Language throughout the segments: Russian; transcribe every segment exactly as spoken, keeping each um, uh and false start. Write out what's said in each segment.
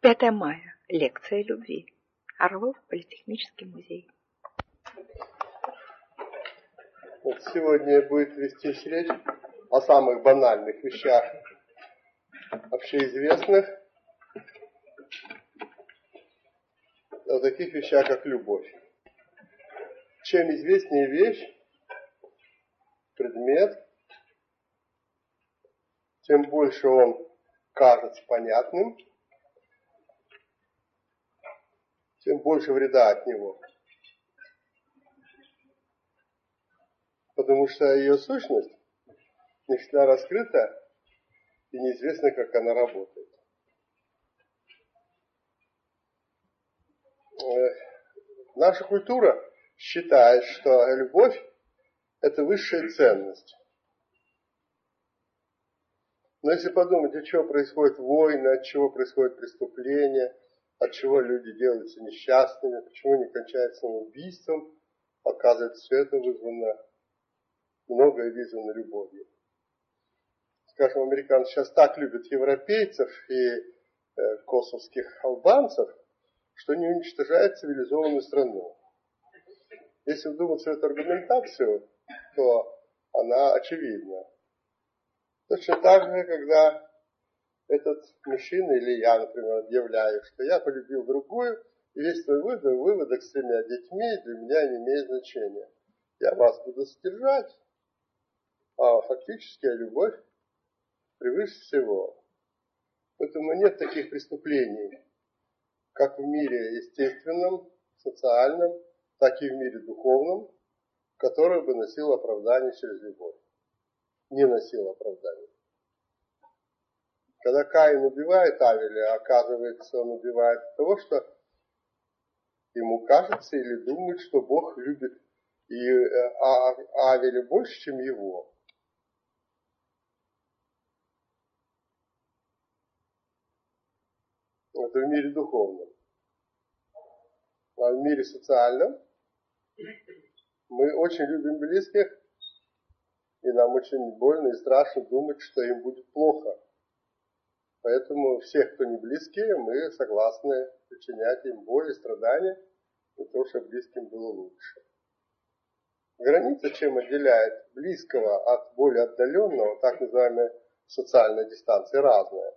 пятое мая. Лекция любви. Орлов, Политехнический музей. Вот сегодня будет вестись речь о самых банальных вещах, общеизвестных, о таких вещах, как любовь. Чем известнее вещь, предмет, тем больше он кажется понятным, тем больше вреда от него. Потому что ее сущность не всегда раскрыта и неизвестно, как она работает. Наша культура считает, что любовь – это высшая ценность. Но если подумать, от чего происходят войны, от чего происходят преступления, от чего люди делаются несчастными, почему они кончаются самоубийством, оказывается, все это вызвано, многое вызвано любовью. Скажем, американцы сейчас так любят европейцев и э, косовских албанцев, что они уничтожают цивилизованную страну. Если вдуматься в эту аргументацию, то она очевидна. Точно так же, когда этот мужчина или я, например, объявляю, что я полюбил другую, и весь твой выводок, выводок с тремя детьми для меня не имеет значения. Я вас буду содержать, а фактически любовь превыше всего. Поэтому нет таких преступлений, как в мире естественном, социальном, так и в мире духовном, которое бы носило оправдание через любовь. Не носило оправдания. Когда Каин убивает Авеля, оказывается, он убивает от того, что ему кажется или думает, что Бог любит и Авеля больше, чем его. Это в мире духовном. А в мире социальном мы очень любим близких, и нам очень больно и страшно думать, что им будет плохо. Поэтому всех, кто не близкие, мы согласны причинять им боль и страдания, для того, чтобы близким было лучше. Граница, чем отделяет близкого от более отдаленного, так называемая социальная дистанция, разная.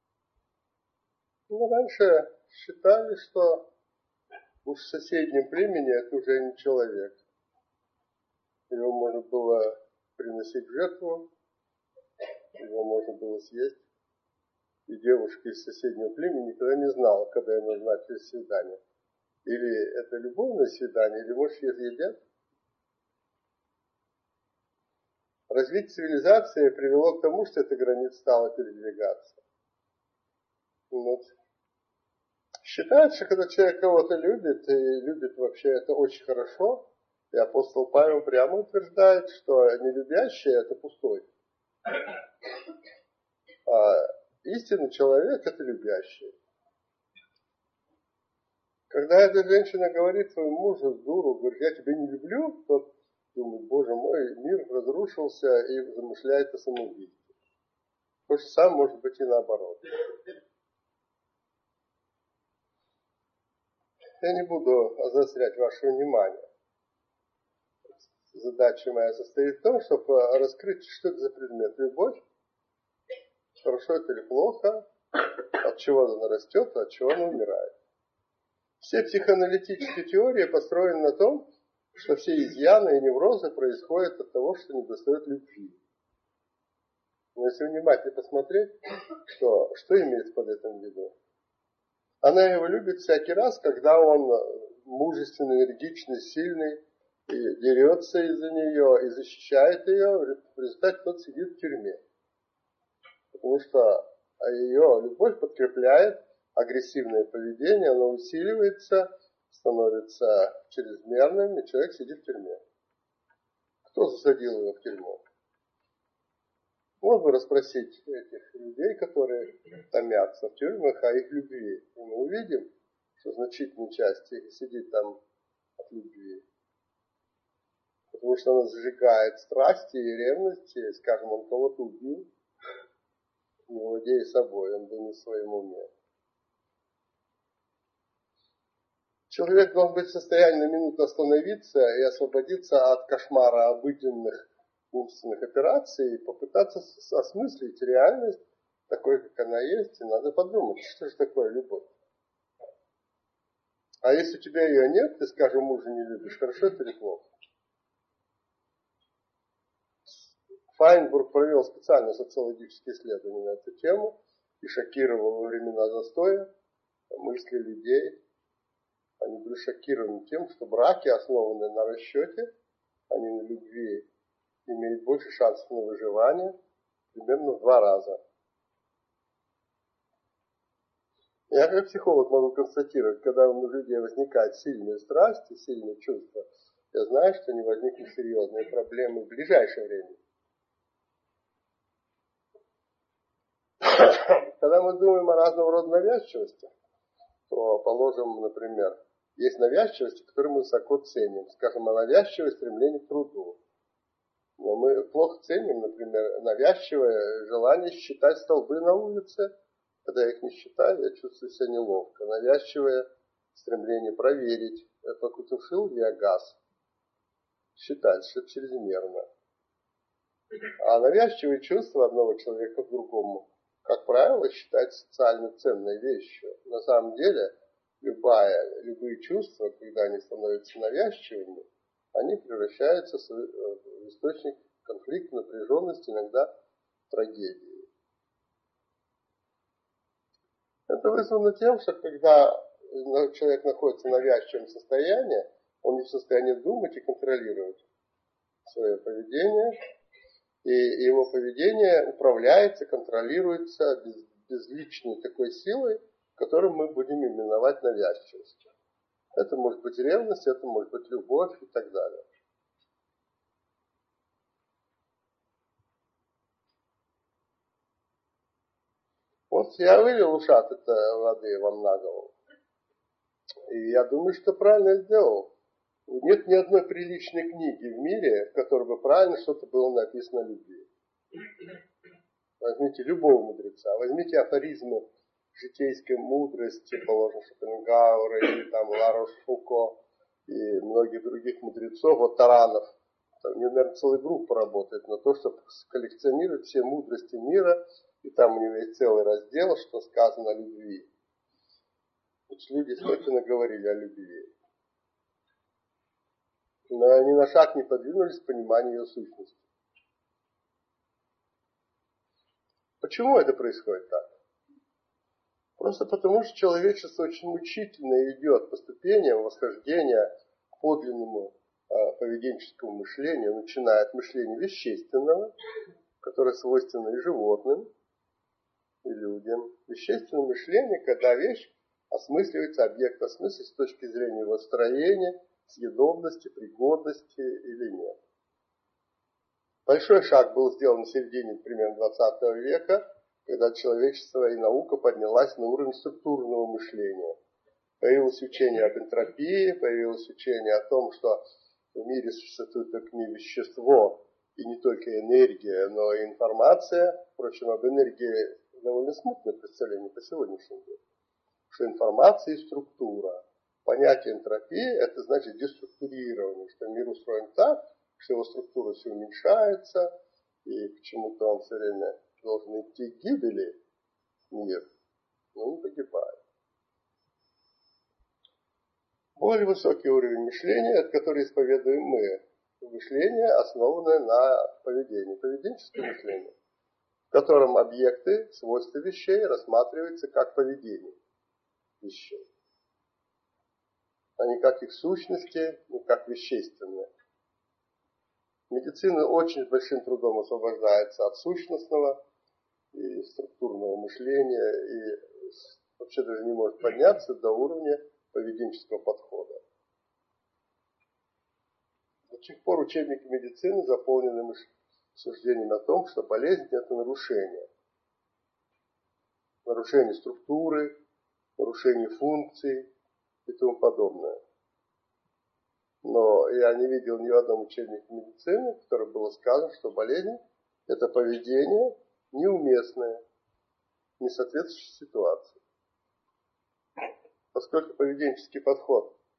Ну, раньше считали, что уж в соседнем племени это уже не человек. Его можно было приносить в жертву, его можно было съесть. И девушка из соседнего племени никогда не знала, когда ей назначили свидание. Или это любовное свидание, или, может, ее съедят. Развитие цивилизации привело к тому, что эта граница стала передвигаться. Вот. Считается, когда человек кого-то любит, и любит вообще это очень хорошо, и апостол Павел прямо утверждает, что нелюбящий – это пустой. А истинный человек – это любящий. Когда эта женщина говорит своему мужу, дуру, говорит, я тебя не люблю, тот думает, боже мой, мир разрушился и замышляет о самоубийстве. То же самое может быть и наоборот. Я не буду заострять ваше внимание. Задача моя состоит в том, чтобы раскрыть, что это за предмет. Любовь, хорошо это или плохо, от чего она растет, от чего она умирает. Все психоаналитические теории построены на том, что все изъяны и неврозы происходят от того, что недостает любви. Но если внимательно посмотреть, то что имеется под этим в виду? Она его любит всякий раз, когда он мужественный, энергичный, сильный, и дерется из-за нее и защищает ее, в результате тот сидит в тюрьме. Потому что ее любовь подкрепляет агрессивное поведение, оно усиливается, становится чрезмерным, и человек сидит в тюрьме. Кто засадил его в тюрьму? Можно расспросить этих людей, которые томятся в тюрьмах, о их любви. И мы увидим, что значительная часть их сидит там от любви. Потому что она зажигает страсти и ревности. Скажем, он кого-то убил, не владея собой, он был не в своем уме. Человек должен быть в состоянии на минуту остановиться и освободиться от кошмара обыденных умственных операций и попытаться осмыслить реальность такой, как она есть, и надо подумать, что же такое любовь. А если у тебя ее нет, ты, скажем, мужа не любишь, хорошо это или плохо? Файнбург провел специальное социологическое исследование на эту тему и шокировал во времена застоя мысли людей. Они были шокированы тем, что браки, основанные на расчете, а не на любви, имеют больше шансов на выживание, примерно в два раза. Я как психолог могу констатировать, когда у людей возникают сильные страсти, сильные чувства, я знаю, что не возникнут серьезные проблемы в ближайшее время. Когда мы думаем о разного рода навязчивости, то, положим, например, есть навязчивости, которые мы высоко ценим. Скажем, о навязчивое стремление к труду. Но мы плохо ценим, например, навязчивое желание считать столбы на улице. Когда я их не считаю, я чувствую себя неловко. Навязчивое стремление проверить, потушил ли я газ. Считать, что это чрезмерно. А навязчивые чувства одного человека к другому, как правило, считать социально ценной вещью. На самом деле, любая, любые чувства, когда они становятся навязчивыми, они превращаются в источник конфликта, напряженности, иногда трагедии. Это вызвано тем, что когда человек находится в навязчивом состоянии, он не в состоянии думать и контролировать свое поведение, и его поведение управляется, контролируется без, безличной такой силой, которую мы будем именовать навязчивостью. Это может быть ревность, это может быть любовь и так далее. Вот я вылил ушат это воды вам на голову. И я думаю, что правильно сделал. Нет ни одной приличной книги в мире, в которой бы правильно что-то было написано о любви. Возьмите любого мудреца, возьмите афоризмы житейской мудрости, положим, Шопенгауэра или там Ларош Фуко и многих других мудрецов, вот Таранов. Там, наверное, целая группа работает на то, чтобы коллекционировать все мудрости мира, и там у него есть целый раздел, что сказано о любви. Значит, люди действительно говорили о любви. Но они на шаг не подвинулись к пониманию ее сущности. Почему это происходит так? Просто потому, что человечество очень мучительно идет по ступеням восхождения к подлинному э, поведенческому мышлению, начиная от мышления вещественного, которое свойственно и животным, и людям. Вещественное мышление, когда вещь осмысливается, объект осмысливается с точки зрения его строения, съедобности, пригодности или нет. Большой шаг был сделан в середине примерно двадцатого века, когда человечество и наука поднялась на уровень структурного мышления. Появилось учение об энтропии, появилось учение о том, что в мире существует только не вещество и не только энергия, но и информация. Впрочем, об энергии довольно смутное представление по сегодняшнему дню. Что информация и структура. Понятие энтропии – это значит деструктурирование, что мир устроен так, что его структура все уменьшается, и почему-то он все время должен идти к гибели, мир, но не погибает. Более высокий уровень мышления, это который исповедуем мы. Мышление, основанное на поведении, поведенческое мышление, в котором объекты, свойства вещей рассматриваются как поведение вещей, а не как их сущности, не как вещественные. Медицина очень с большим трудом освобождается от сущностного и структурного мышления и вообще даже не может подняться до уровня поведенческого подхода. До сих пор учебники медицины заполнены суждением о том, что болезнь – это нарушение. Нарушение структуры, нарушение функций и тому подобное. Но я не видел ни в одном учебнике медицины, в котором было сказано, что болезнь – это поведение неуместное, не соответствующее ситуации. Поскольку поведенческий подход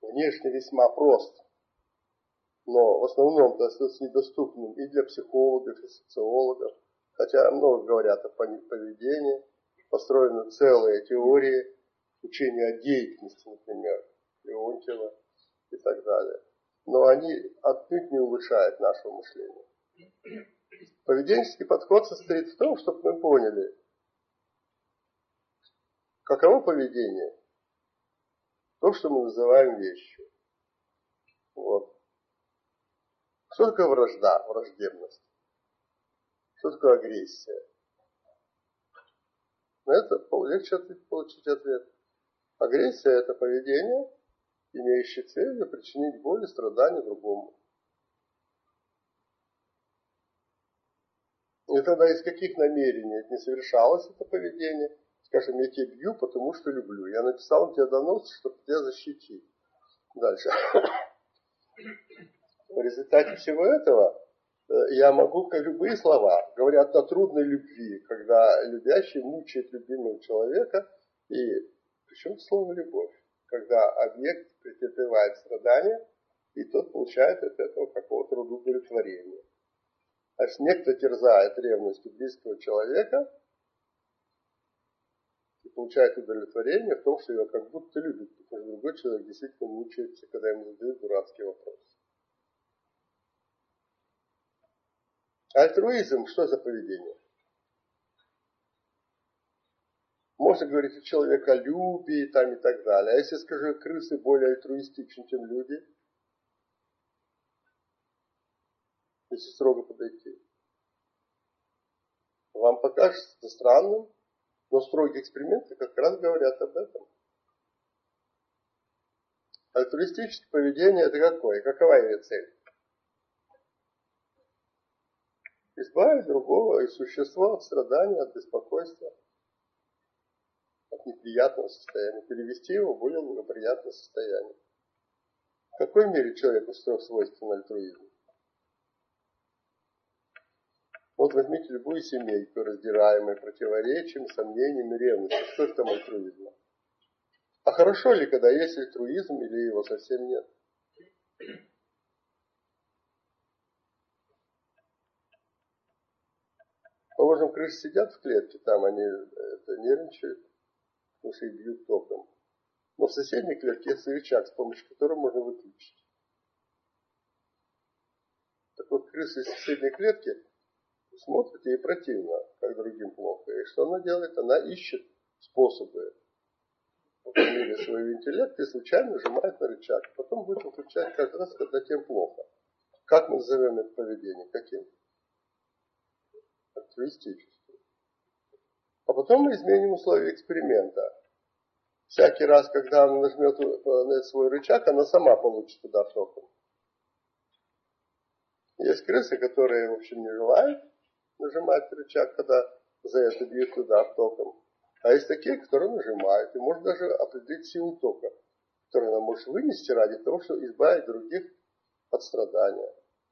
внешне весьма прост, но в основном достаточно недоступным и для психологов, и социологов, хотя много говорят о поведении, построены целые теории, учения о деятельности, например, Леонтьева и так далее. Но они отнюдь не улучшают нашего мышления. Поведенческий подход состоит в том, чтобы мы поняли, каково поведение, то, что мы называем вещью. Вот. Что такое вражда, враждебность? Что такое агрессия? На это легче получить ответ. Агрессия – это поведение, имеющее целью причинить боль и страдания другому. И тогда из каких намерений не совершалось это поведение? Скажем, я тебя бью, потому что люблю. Я написал тебе донос, чтобы тебя защитить. Дальше. В результате всего этого я могу, как любые слова, говорят о трудной любви, когда любящий мучает любимого человека, и причем слово любовь, когда объект претерпевает страдания, и тот получает от этого какого-то удовлетворения. Значит, некто терзает ревностью близкого человека и получает удовлетворение в том, что его как будто любит, потому что другой человек действительно мучается, когда ему задают дурацкий вопрос. Альтруизм, что за поведение? Можно говорить о человеколюбии там и так далее. А если скажу, крысы более альтруистичны, чем люди, если строго подойти, вам покажется это странным, но строгие эксперименты как раз говорят об этом. Альтруистическое поведение это какое? Какова ее цель? Избавить другого и существа от страдания, от беспокойства, от неприятного состояния, перевести его в более благоприятное состояние. В какой мере человеку свойствен альтруизм? Вот возьмите любую семейку, раздираемую противоречиями, сомнениями, ревностью. Что же там альтруизма? А хорошо ли, когда есть альтруизм или его совсем нет? Положим, крысы сидят в клетке, там они это, нервничают, потому что их бьют током. Но в соседней клетке есть рычаг, с помощью которого можно выключить. Так вот, крысы из соседней клетки смотрит, ей противно, как другим плохо. И что она делает? Она ищет способы в мире своего интеллекта и случайно нажимает на рычаг. Потом будет выключать каждый раз, когда тем плохо. Как мы назовем это поведение? Каким? Альтруистическим. А потом мы изменим условия эксперимента. Всякий раз, когда она нажмет на свой рычаг, она сама получит удар током. Есть крысы, которые, в общем, не желают нажимать рычаг, когда за это бьют удар током. А есть такие, которые нажимают. И можно даже определить силу тока, которую она может вынести ради того, чтобы избавить других от страдания.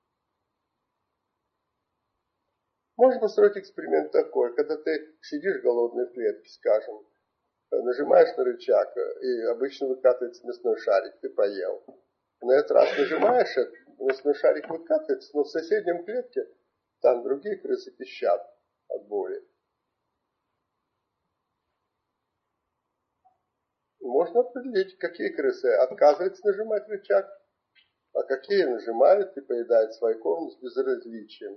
Можно построить эксперимент такой, когда ты сидишь голодный в клетке, скажем, нажимаешь на рычаг, и обычно выкатывается мясной шарик, ты поел. На этот раз нажимаешь, мясной шарик выкатывается, но в соседнем клетке там другие крысы пищат от боли. Можно определить, какие крысы отказываются нажимать рычаг, а какие нажимают и поедают свой корм с безразличием.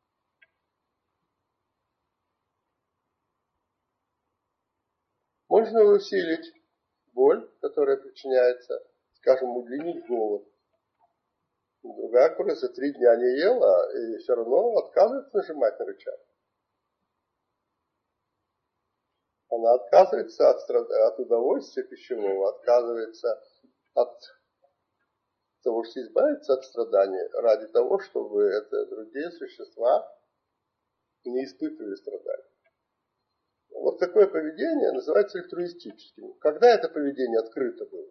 Можно усилить боль, которая причиняется, скажем, удлинить голод. Другая крыса три дня не ела и все равно отказывается нажимать на рычаг. Она отказывается от, от удовольствия пищевого, отказывается от того, что избавиться от страданий, ради того, чтобы это другие существа не испытывали страдания. Вот такое поведение называется альтруистическим. Когда это поведение открыто было?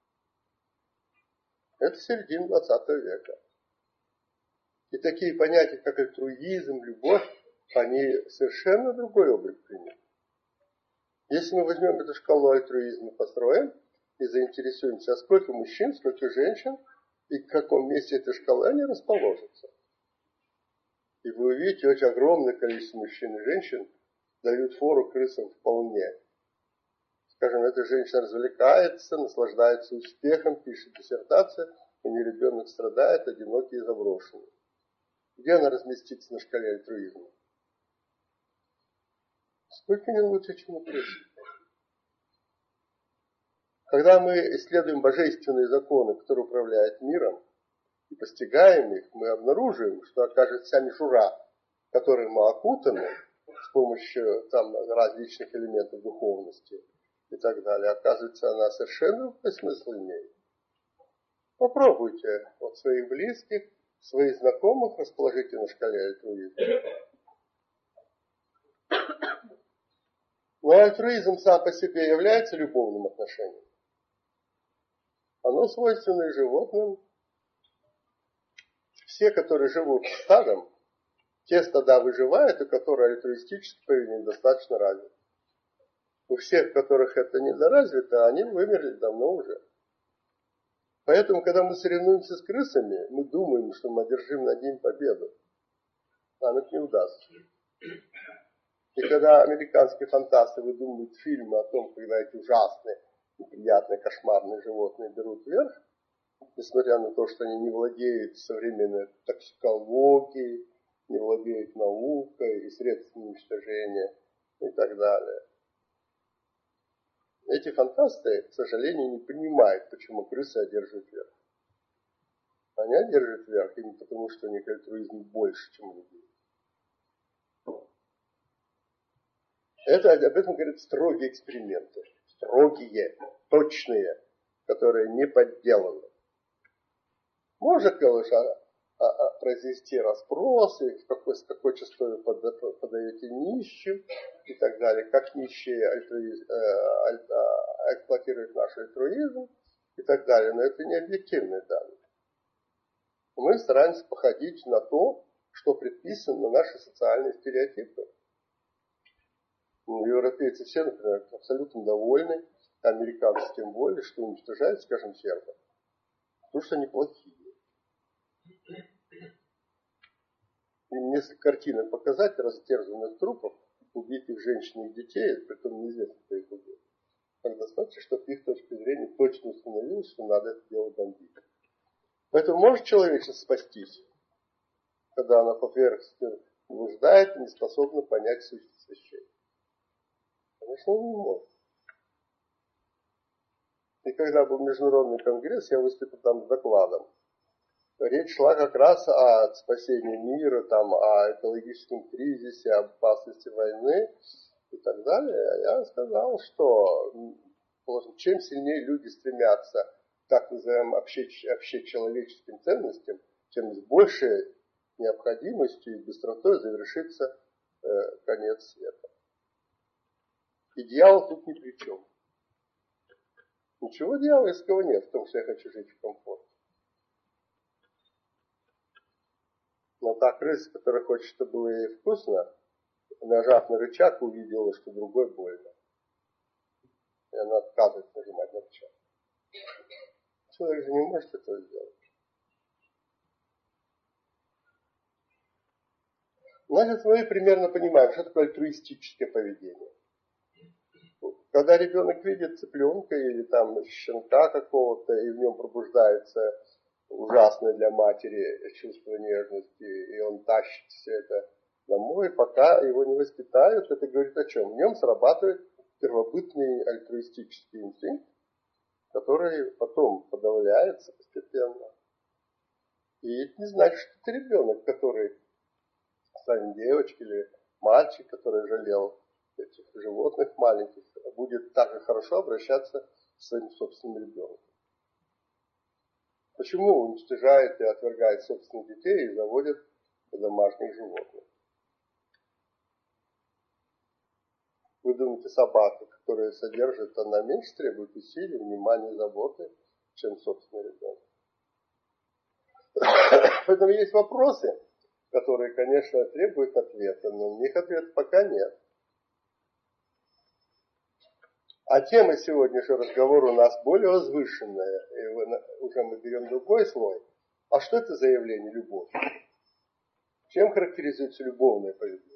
Это середина двадцатого века. И такие понятия, как альтруизм, любовь, они совершенно другой облик приняли. Если мы возьмем эту шкалу альтруизма и построим, и заинтересуемся, а сколько мужчин, сколько женщин, и в каком месте этой шкалы они расположатся. И вы увидите, очень огромное количество мужчин и женщин дают фору крысам вполне. Скажем, эта женщина развлекается, наслаждается успехом, пишет диссертацию, у нее ребенок страдает, одинокий и заброшенный. Где она разместится на шкале альтруизма? Сколько не лучше, чем у крысы. Когда мы исследуем божественные законы, которые управляют миром, и постигаем их, мы обнаруживаем, что, окажется, вся мишура, которой мы окутаны с помощью там, различных элементов духовности и так далее, оказывается, она совершенно другой смысл имеет. Попробуйте вот своих близких, своих знакомых расположите на шкале альтруизма. Но альтруизм сам по себе является любовным отношением. Оно свойственно и животным. Все, которые живут стадом, те стада выживают, у которых альтруистическое поведение достаточно развито. У всех, у которых это недоразвито, они вымерли давно уже. Поэтому, когда мы соревнуемся с крысами, мы думаем, что мы одержим над ним победу. Нам это не удастся. И когда американские фантасты выдумывают фильмы о том, когда эти ужасные, неприятные, кошмарные животные берут верх, несмотря на то, что они не владеют современной токсикологией, не владеют наукой и средствами уничтожения и так далее. Эти фантасты, к сожалению, не понимают, почему крысы одерживают верх. Они одерживают верх именно потому, что у них альтруизм больше, чем у людей. Это, об этом говорят строгие эксперименты. Строгие, точные, которые не подделаны. Можно, конечно, произвести расспросы, в какой, с какой частотой подаете нищим и так далее, как нищие альтруиз, э, э, эксплуатируют наш альтруизм и так далее. Но это не объективные данные. Мы стараемся походить на то, что предписано на наши социальные стереотипы. Европейцы все, например, абсолютно довольны, американцы тем более, что уничтожают, скажем, сербов. Потому что они плохие. Им несколько картинок показать растерзанных трупов, убитых женщин и детей, притом неизвестно, кто их убил. Так достаточно, чтобы их точки зрения точно установилось, что надо это дело бомбить. Поэтому может человечество спастись, когда она по поверхности блуждает и не способна понять сущность вещей. Конечно, он не может. И когда был международный конгресс, я выступил там с докладом. Речь шла как раз о спасении мира, там, о экологическом кризисе, об опасности войны и так далее. Я сказал, что чем сильнее люди стремятся к так называемым общечеловеческим ценностям, тем с большей необходимостью и быстротой завершится э, конец света. И дьявол тут ни при чем. Ничего дьявольского нет в том, что я хочу жить в комфорте. Но та крыса, которая хочет, чтобы было ей вкусно, нажав на рычаг, увидела, что другой больно. И она отказывается нажимать на рычаг. Человек же не может этого сделать. Значит, мы примерно понимаем, что такое альтруистическое поведение. Когда ребенок видит цыпленка или там щенка какого-то, и в нем пробуждается ужасное для матери чувство нежности, и он тащит все это домой, пока его не воспитают, это говорит о чем? В нем срабатывает первобытный альтруистический инстинкт, который потом подавляется постепенно. И это не значит, что это ребенок, который станет девочкой или мальчик, который жалел этих животных маленьких, будет так же хорошо обращаться с своим собственным ребенком. Почему уничтожает и отвергает собственных детей и заводит домашних животных? Вы думаете, собака, которая содержит, она меньше требует усилий, внимания, заботы, чем собственный ребенок? Поэтому есть вопросы, которые, конечно, требуют ответа, но на них ответа пока нет. А тема сегодняшнего разговора у нас более возвышенная, и уже мы берем другой слой. А что это за явление любовь? Чем характеризуется любовное поведение?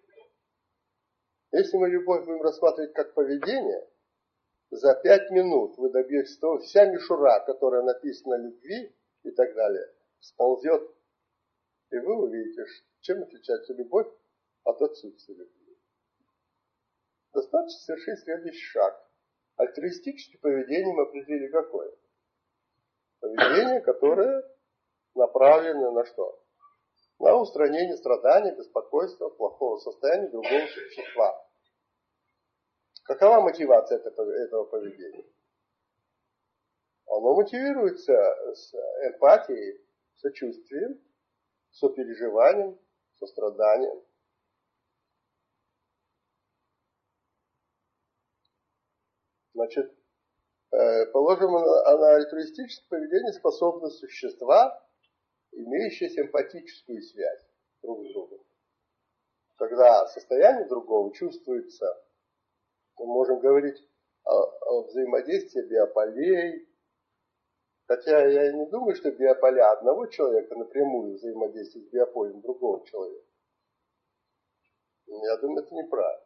Если мы любовь будем рассматривать как поведение, за пять минут вы добьетесь того, вся мишура, которая написана о любви и так далее, сползет, и вы увидите, чем отличается любовь от отсутствия любви. Достаточно совершить следующий шаг. Альтруистическое поведение мы определили какое? Поведение, которое направлено на что? На устранение страданий, беспокойства, плохого состояния другого существа. Какова мотивация этого поведения? Оно мотивируется с эмпатией, сочувствием, сопереживанием, состраданием. Значит, положим, на альтруистическое поведение способны существа, имеющие симпатическую связь друг с другом. Когда состояние другого чувствуется, мы можем говорить о, о взаимодействии биополей, хотя я не думаю, что биополя одного человека напрямую взаимодействуют с биополем другого человека. Я думаю, это неправильно.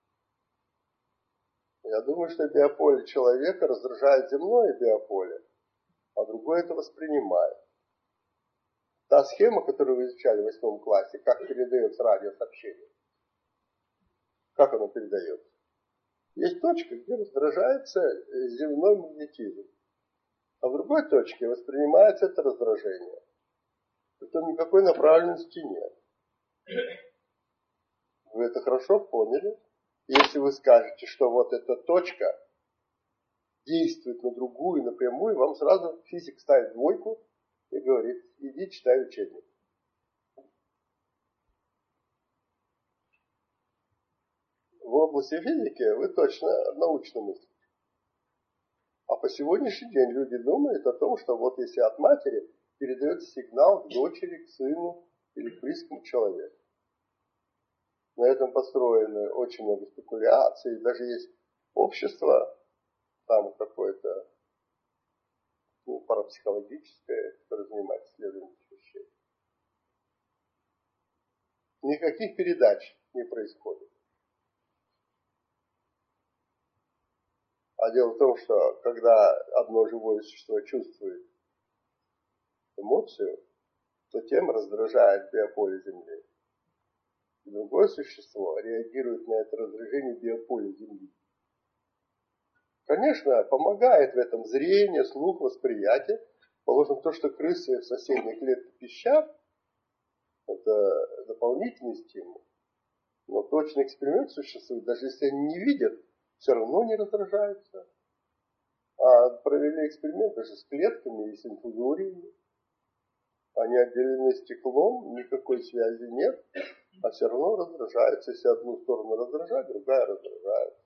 Я думаю, что биополе человека раздражает земное биополе, а другое это воспринимает. Та схема, которую вы изучали в восьмом классе, как передается радиосообщение. Как оно передается? Есть точка, где раздражается земной магнетизм. А в другой точке воспринимается это раздражение. Притом никакой направленности нет. Вы это хорошо поняли? Если вы скажете, что вот эта точка действует на другую напрямую, вам сразу физик ставит двойку и говорит, иди читай учебник. В области физики вы точно научно мыслите. А по сегодняшний день люди думают о том, что вот если от матери передается сигнал к дочери, к сыну или к близкому человеку. На этом построено очень много спекуляций, даже есть общество, там какое-то ну, парапсихологическое, которое занимается исследованием этих вещей. Никаких передач не происходит. А дело в том, что когда одно живое существо чувствует эмоцию, то тем раздражает биополе Земли. И другое существо реагирует на это раздражение биополя Земли. Конечно, помогает в этом зрение, слух, восприятие. Положим, то, что крысы в соседней клетке пищат, это дополнительный стимул. Но точный эксперимент существует, даже если они не видят, все равно не раздражаются. А провели эксперимент даже с клетками и с инфузориями. Они отделены стеклом, никакой связи нет, а все равно раздражаются. Если одну сторону раздражает, другая раздражает.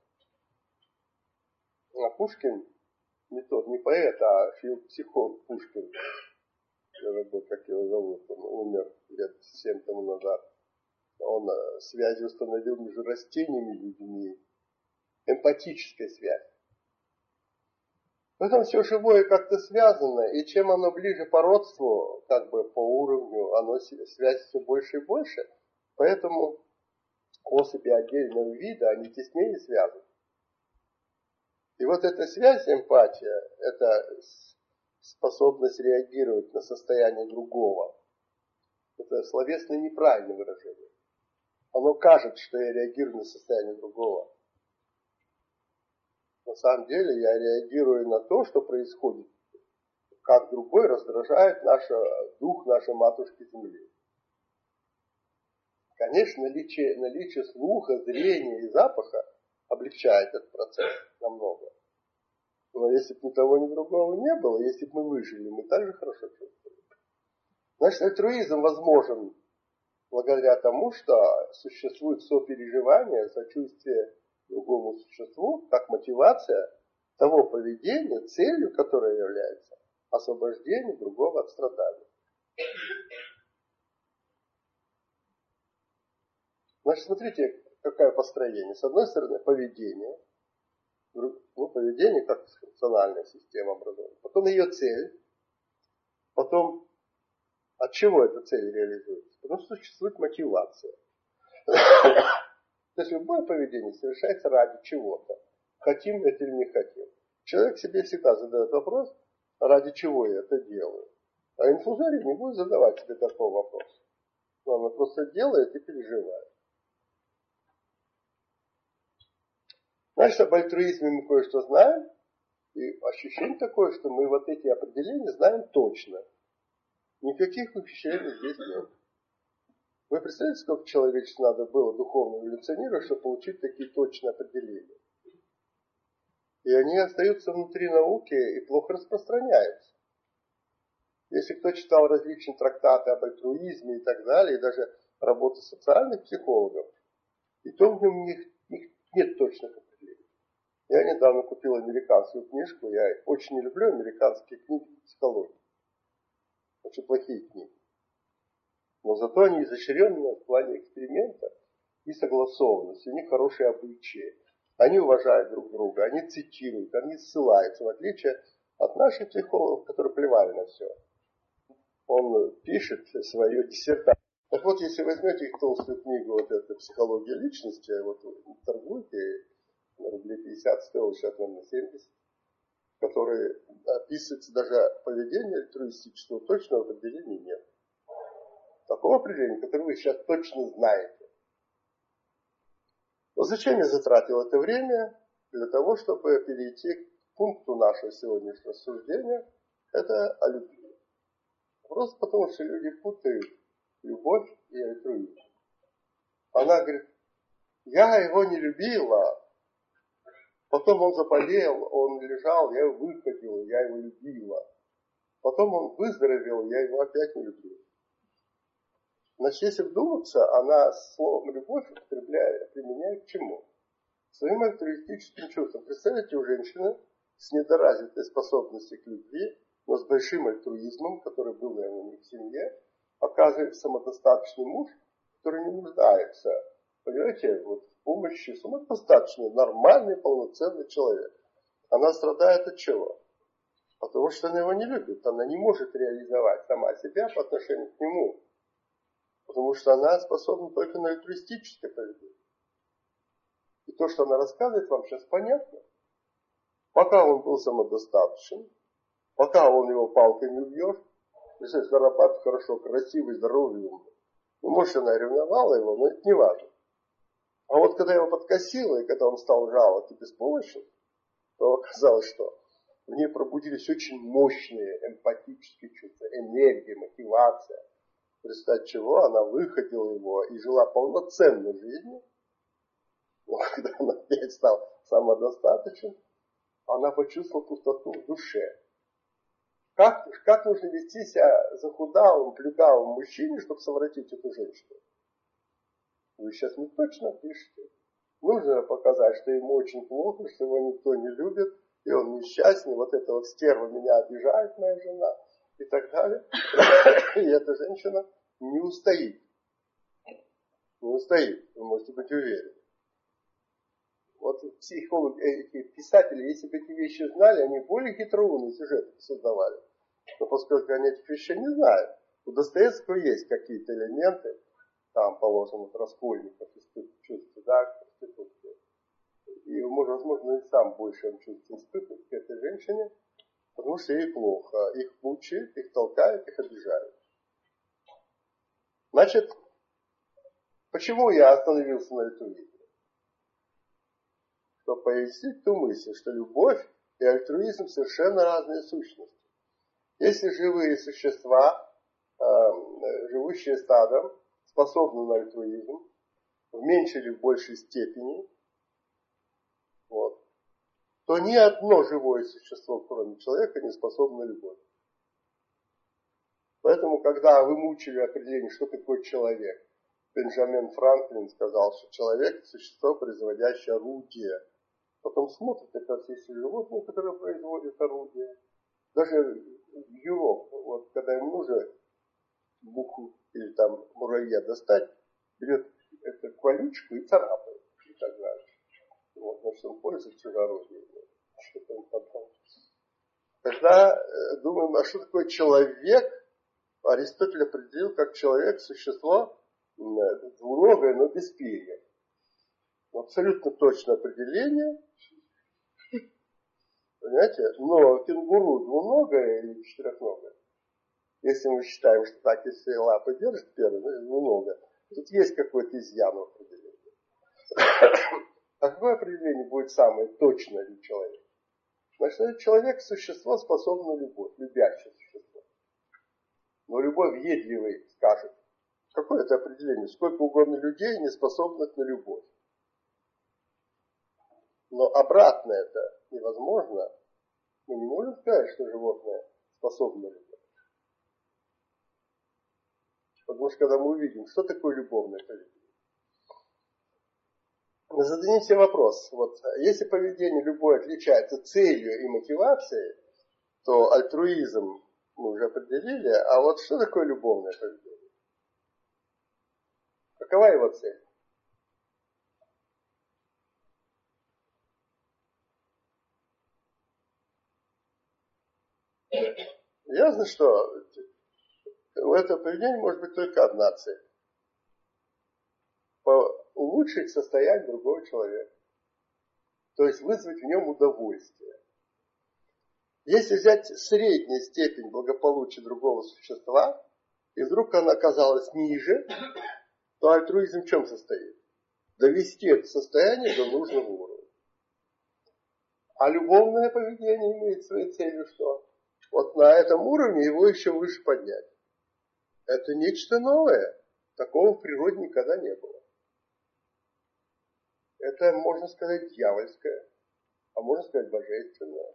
А Пушкин, не тот, не поэт, а психолог Пушкин, я забыл, как его зовут, он умер лет семь тому назад. Он связи установил между растениями и людьми. Эмпатическая связь. Поэтому все живое как-то связано, и чем оно ближе по родству, как бы по уровню, оно связь все больше и больше. Поэтому особи отдельного вида, они теснее связаны. И вот эта связь, эмпатия, это способность реагировать на состояние другого. Это словесно неправильное выражение. Оно кажется, что я реагирую на состояние другого. На самом деле я реагирую на то, что происходит, как другой раздражает наш дух нашей матушки Земли. Конечно, наличие, наличие слуха, зрения и запаха облегчает этот процесс намного. Но если бы ни того, ни другого не было, если бы мы выжили, мы также хорошо чувствовали. Значит, альтруизм возможен благодаря тому, что существует сопереживание, сочувствие другому существу, как мотивация того поведения, целью которой является освобождение другого от страданий. Значит, смотрите, какое построение. С одной стороны, поведение. Ну, поведение как функциональная система образования. Потом ее цель. Потом, от чего эта цель реализуется? Потому что существует мотивация. То есть любое поведение совершается ради чего-то. Хотим это или не хотим. Человек себе всегда задает вопрос, ради чего я это делаю. А инфузорий не будет задавать себе такого вопроса. Он просто делает и переживает. Значит, об альтруизме мы кое-что знаем. И ощущение такое, что мы вот эти определения знаем точно. Никаких ухищрений здесь нет. Вы представляете, сколько человечеству надо было духовно эволюционировать, чтобы получить такие точные определения? И они остаются внутри науки и плохо распространяются. Если кто читал различные трактаты об альтруизме и так далее, и даже работы социальных психологов, и то в нем них, них нет точных определений. Я недавно купил американскую книжку, я очень не люблю американские книги по психологии. Очень плохие книги. Но зато они изощренные в плане эксперимента и согласованности. У них хорошие обычаи. Они уважают друг друга, они цитируют, они ссылаются, в отличие от наших психологов, которые плевали на все. Он пишет свою диссертацию. Так вот, если возьмете их толстую книгу, вот эту «Психология личности», вот торгуете, на рублей пятьдесят стоило, сейчас, наверное, семьдесят, которые описывается даже поведение альтруистического, точного определения нет. Такого определения, которое вы сейчас точно знаете. Но зачем я затратил это время? Для того, чтобы перейти к пункту нашего сегодняшнего рассуждения. Это о любви. Просто потому, что люди путают любовь и альтруизм. Она говорит, я его не любила, потом он заболел, он лежал, я его выходила, я его любила. Потом он выздоровел, я его опять не любила. Значит, если вдуматься, она словом «любовь» употребляет, применяет к чему? Своим альтруистическим чувством. Представляете, у женщины с недоразвитой способностью к любви, но с большим альтруизмом, который был, наверное, у них в семье, оказывается самодостаточный муж, который не нуждается, понимаете, вот в помощи, самодостаточный, нормальный, полноценный человек. Она страдает от чего? Потому что она его не любит, она не может реализовать сама себя по отношению к нему. Потому что она способна только на альтруистическое поведение. И то, что она рассказывает вам, сейчас понятно. Пока он был самодостаточен, пока он его палкой не убьет, если зарабатывает хорошо, красивый, здоровый, умный. Ну, может, она ревновала его, но это не важно. А вот когда его подкосило, и когда он стал жалок и беспомощен, то оказалось, что в ней пробудились очень мощные эмпатические чувства, энергия, мотивация. В результате чего она выходила его и жила полноценной жизнью. Но когда она опять стала самодостаточен, она почувствовала пустоту в душе. Как, как нужно вести себя захудалым, плюгавым мужчине, чтобы совратить эту женщину? Вы сейчас не точно пишете. Нужно показать, что ему очень плохо, что его никто не любит, и он несчастный, вот эта вот стерва меня обижает, моя жена, и так далее. И эта женщина не устоит. Не устоит, вы можете быть уверены. Вот психологи, эти писатели, если бы эти вещи знали, они более хитроумные сюжеты создавали. Но поскольку они этих вещей не знают, у Достоевского есть какие-то элементы, там положено от раскольников, испытывать чувства, да, проститутки. И, возможно, и сам больше он чувств испытывает к этой женщине, потому что ей плохо. Их мучают, их толкают, их обижают. Значит, почему я остановился на альтруизме? Чтобы пояснить ту мысль, что любовь и альтруизм совершенно разные сущности. Если живые существа, э, живущие стадом, способны на альтруизм, в меньшей или в большей степени, вот, то ни одно живое существо, кроме человека, не способно на любовь. Поэтому, когда вы мучили определение, что такое человек, Бенджамин Франклин сказал, что человек – это существо, производящее орудие. Потом смотрит, как раз есть животные, которые производят орудие. Даже в Европе, вот когда им нужно муху или там муравья достать, берет эту колючку и царапает. И так далее. Вот, значит, он пользуется чужеродием. Тогда думаем, а что такое человек? Аристотель определил как человек существо двуногое, но без перьев. Абсолютно точное определение. Понимаете? Но кенгуру двуногое или четырехногое? Если мы считаем, что так, если лапы держит первый, значит двуногое. Тут есть какой-то изъян в определении. А какое определение будет самое точное для человека? Значит, человек – существо, способное на любовь, любящее существо. Но любовь въедливый скажет, какое это определение? Сколько угодно людей, не способных на любовь. Но обратно это невозможно. Мы не можем сказать, что животное способно на любовь. Потому что когда мы увидим, что такое любовное поведение, зададим себе вопрос. Вот, если поведение любое отличается целью и мотивацией, то альтруизм мы уже определили. А вот что такое любовное поведение? Какова его цель? Ясно, что у этого поведения может быть только одна цель. Улучшить состояние другого человека. То есть вызвать в нем удовольствие. Если взять среднюю степень благополучия другого существа, и вдруг она оказалась ниже, то альтруизм в чем состоит? Довести это состояние до нужного уровня. А любовное поведение имеет своей целью что? Вот на этом уровне его еще выше поднять. Это нечто новое. Такого в природе никогда не было. Это, можно сказать, дьявольское, а можно сказать, божественное.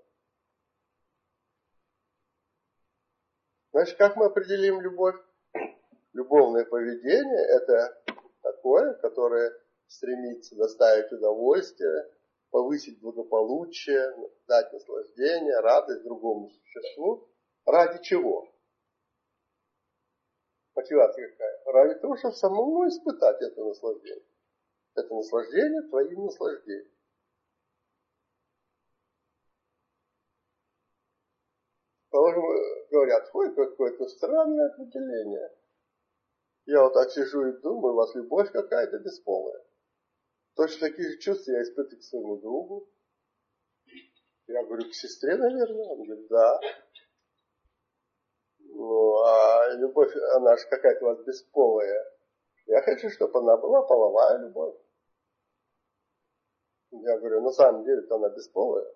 Значит, как мы определим любовь? Любовное поведение – это такое, которое стремится доставить удовольствие, повысить благополучие, дать наслаждение, радость другому существу. Ради чего? Мотивация какая? Ради того, чтобы самому испытать это наслаждение. Это наслаждение твоим наслаждением. Положим, говорят, ой, какое-то странное определение. Я вот так сижу и думаю, у вас любовь какая-то бесполая. Точно такие же чувства я испытываю к своему другу. Я говорю, к сестре, наверное? Он говорит, да. Ну, а любовь, она же какая-то у вас бесполая. Я хочу, чтобы она была половая любовь. Я говорю, на самом деле она бесполая.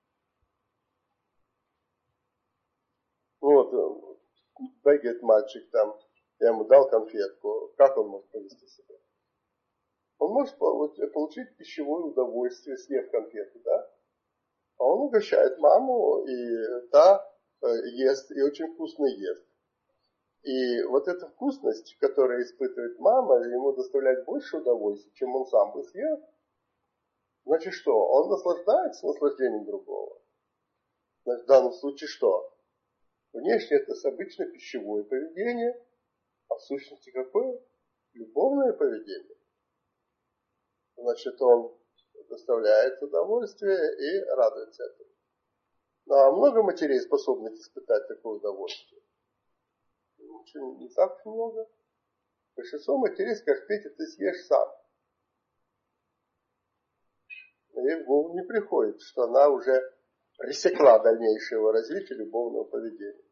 Ну вот, бегает мальчик там, я ему дал конфетку, как он может повести себя? Он может получить пищевое удовольствие, съев конфету, да? А он угощает маму, и та ест, и очень вкусно ест. И вот эта вкусность, которую испытывает мама, ему доставляет больше удовольствия, чем он сам бы съел. Значит что? Он наслаждается наслаждением другого. Значит, в данном случае что? Внешне это обычно пищевое поведение, а в сущности какое? Любовное поведение. Значит, он доставляет удовольствие и радуется этому. Ну, а много матерей, способных испытать такое удовольствие? Ничего, не так много. Большинство матерей скажет, Петя, ты съешь сам. Ей в голову не приходит, что она уже пресекла дальнейшего развития любовного поведения.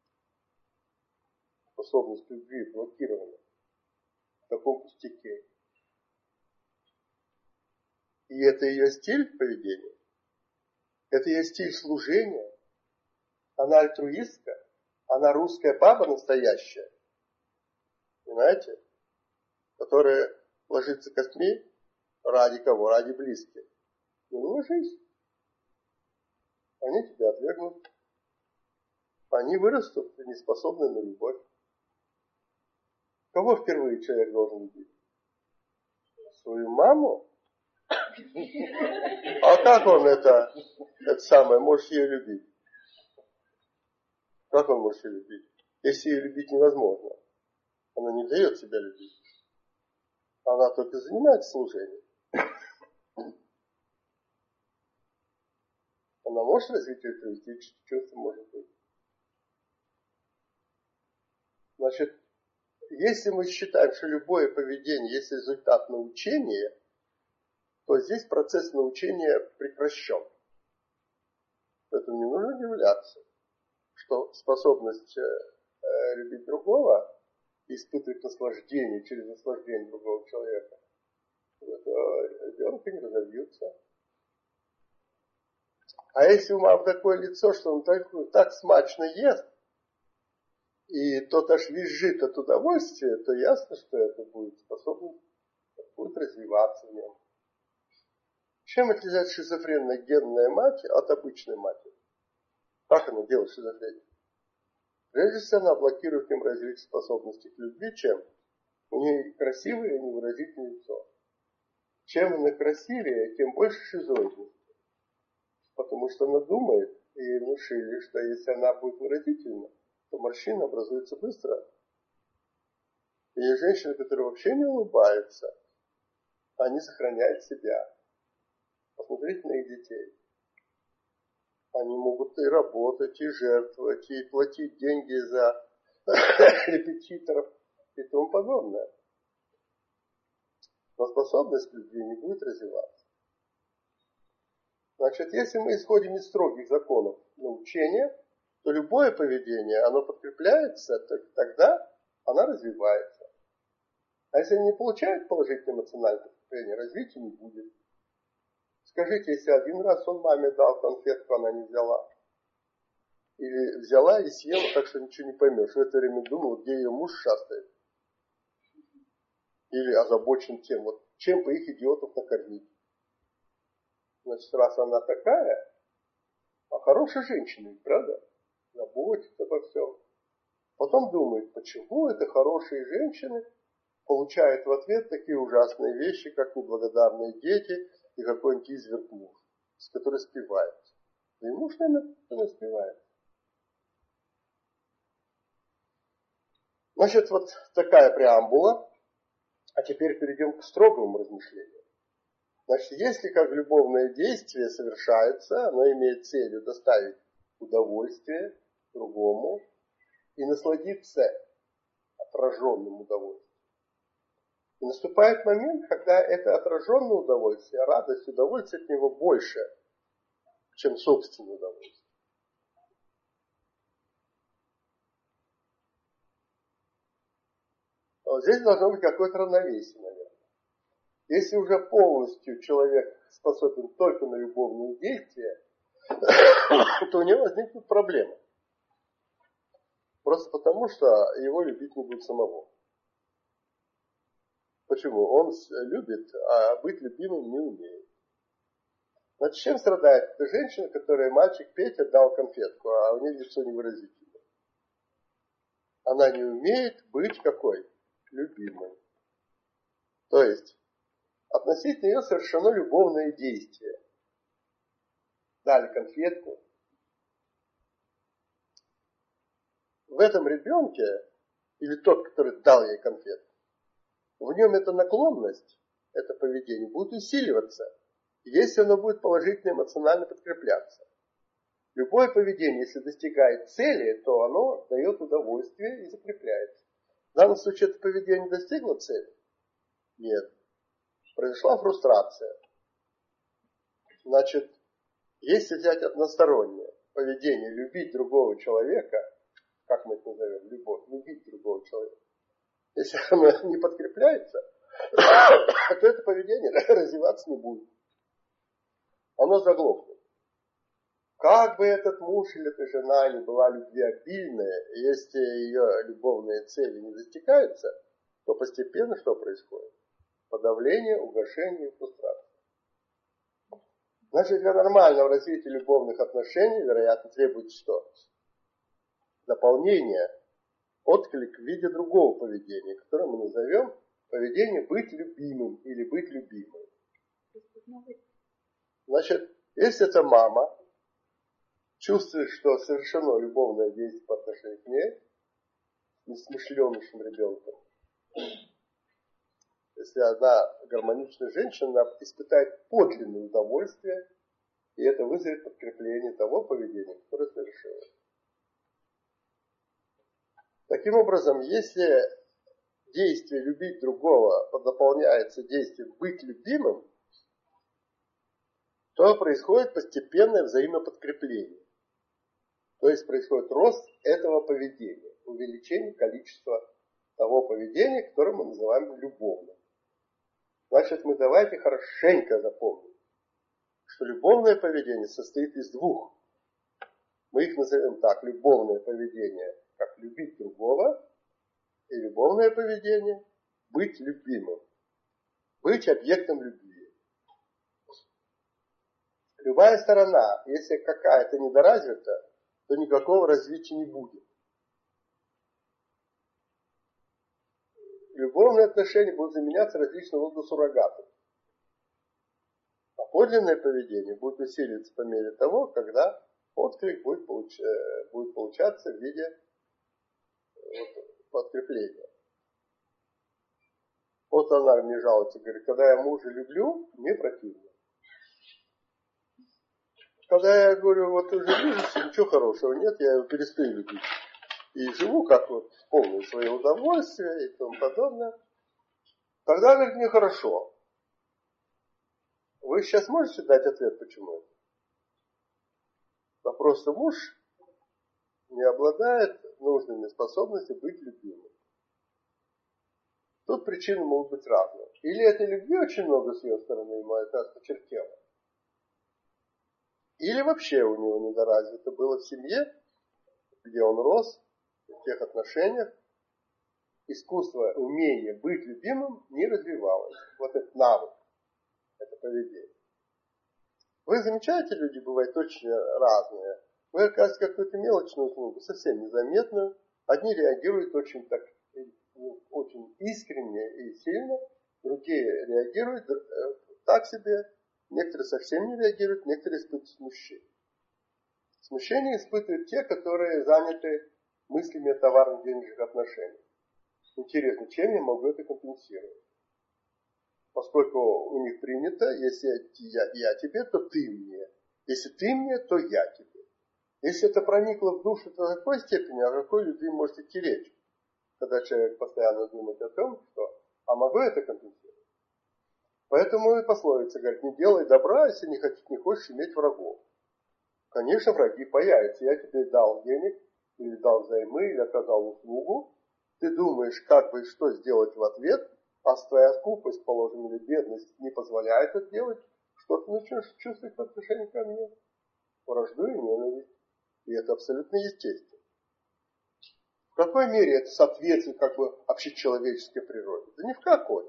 Способность любви блокирована в таком пустяке. И это ее стиль поведения. Это ее стиль служения. Она альтруистка. Она русская баба настоящая. Понимаете? Которая ложится костьми ради кого? Ради близких. Ну, ложись. Они тебя отвергнут. Они вырастут, не способны на любовь. Кого впервые человек должен любить? Свою маму? А как он это, это самое, может ее любить? Как он может ее любить? Если ее любить невозможно. Она не дает себя любить. Она только занимается служением. Она может развить альтруистические чувства, может быть. Значит, если мы считаем, что любое поведение есть результат научения, то здесь процесс научения прекращен. Поэтому не нужно удивляться, что способность э, любить другого, испытывать наслаждение через наслаждение другого человека, у этого ребенка не разовьются. А если у мамы такое лицо, что он так, так смачно ест, и тот аж визжит от удовольствия, то ясно, что это будет способность, будет развиваться в нем. Чем отличается шизофренная генная мать от обычной матери? Как она делает шизофрению? Прежде всего, она блокирует в нем развитие способности к любви. Чем? У нее красивое и невыразительное лицо. Чем она красивее, тем больше шизоидности. Потому что она думает, и ей внушили, что если она будет выразительна, то морщина образуется быстро. И женщины, которые вообще не улыбаются, они сохраняют себя. Посмотрите на их детей. Они могут и работать, и жертвовать, и платить деньги за репетиторов и тому подобное. Но способность к любви не будет развиваться. Значит, если мы исходим из строгих законов научения, то любое поведение, оно подкрепляется, тогда она развивается. А если не получает положительное эмоциональное подкрепление, развития не будет. Скажите, если один раз он маме дал конфетку, она не взяла. Или взяла и съела, так что ничего не поймешь. В это время думал, где ее муж шастает. Или озабочен тем, вот чем бы их идиотов накормить. Значит, раз она такая, а хорошая женщина, правда? Заботится обо всем. Потом думает, почему это хорошие женщины получают в ответ такие ужасные вещи, как неблагодарные дети и какой-нибудь изверг муж, с которым спивается. И муж, наверное, не спивает. Значит, вот такая преамбула. А теперь перейдем к строгому размышлению. Значит, если как любовное действие совершается, оно имеет целью доставить удовольствие другому и насладиться отраженным удовольствием. И наступает момент, когда это отраженное удовольствие, радость, удовольствие от него больше, чем собственное удовольствие. Вот здесь должно быть какое-то равновесие, наверное. Если уже полностью человек способен только на любовные действия, то у него возникнут проблемы. Просто потому, что его любить не будет самого. Почему? Он любит, а быть любимым не умеет. Значит, чем страдает эта женщина, которая мальчик Петя дал конфетку, а у нее лицо невыразительное? Она не умеет быть какой? Любимой. То есть, относительно нее совершено любовное действие. Дали конфетку. В этом ребенке, или тот, который дал ей конфетку, в нем эта наклонность, это поведение будет усиливаться, если оно будет положительно эмоционально подкрепляться. Любое поведение, если достигает цели, то оно дает удовольствие и закрепляется. В данном случае это поведение достигло цели? Нет. Произошла фрустрация. Значит, если взять одностороннее поведение, любить другого человека, как мы это назовем, любовь, любить другого человека, если оно не подкрепляется, то это поведение развиваться не будет. Оно заглохнет. Как бы этот муж или эта жена не была любвеобильная, если ее любовные цели не достигаются, то постепенно что происходит? Подавление, угошение и фрустрация. Значит, для нормального развития любовных отношений, вероятно, требуется что? Дополнение, отклик в виде другого поведения, которое мы назовем поведение быть любимым или быть любимой. Значит, если это мама чувствует, что совершено любовное действие по отношению к ней, несмышленышим ребенком, если она гармоничная женщина, она испытает подлинное удовольствие И это вызовет подкрепление того поведения, которое совершилось. Таким образом, если действие любить другого дополняется действием быть любимым, то происходит постепенное взаимоподкрепление. То есть происходит рост этого поведения, увеличение количества того поведения, которое мы называем любовным. Значит, мы давайте хорошенько запомним, что любовное поведение состоит из двух. Мы их назовем так: любовное поведение, как любить другого, и любовное поведение – быть любимым, быть объектом любви. Любая сторона, если какая-то недоразвита, то никакого развития не будет. Любовные отношения будут заменяться различного рода суррогатами. А подлинное поведение будет усиливаться по мере того, когда отклик будет, получ... будет получаться в виде вот, подкрепления. Вот она мне жалуется, говорит, когда я мужа люблю, мне противно. Когда я говорю, вот уже вижу, ничего хорошего нет, я его перестаю любить. И живу как вот в полное свое удовольствие и тому подобное. Тогда, говорит, мне хорошо. Вы сейчас можете дать ответ, почему это? Вопрос, что муж не обладает нужными способностями быть любимым. Тут причины могут быть разные. Или этой любви очень много с ее стороны, ему это осточертело. Или вообще у него недоразвито было в семье, где он рос, в тех отношениях, искусство, умение быть любимым не развивалось. Вот этот навык, это поведение. Вы замечаете, люди бывают очень разные. Вы оказываете какую-то мелочную услугу, совсем незаметную. Одни реагируют очень так, очень искренне и сильно, другие реагируют так себе, некоторые совсем не реагируют, некоторые испытывают смущение. Смущение испытывают те, которые заняты мыслями о товарно-денежных отношениях. Интересно, чем я могу это компенсировать? Поскольку у них принято, если я, я тебе, то ты мне. Если ты мне, то я тебе. Если это проникло в душу до такой степени, о какой любви может идти речь? Когда человек постоянно думает о том, что а могу это компенсировать? Поэтому и пословица говорит, не делай добра, если не хочешь, не хочешь иметь врагов. Конечно, враги появятся. Я тебе дал денег, или дал взаймы, или оказал услугу. Ты думаешь, как бы что сделать в ответ, а твоя скупость, положим, или бедность не позволяет это делать, что ты начнешь чувствовать по отношению ко мне? Вражду и ненависть. И это абсолютно естественно. В какой мере это соответствует как бы общечеловеческой природе? Да ни в какой.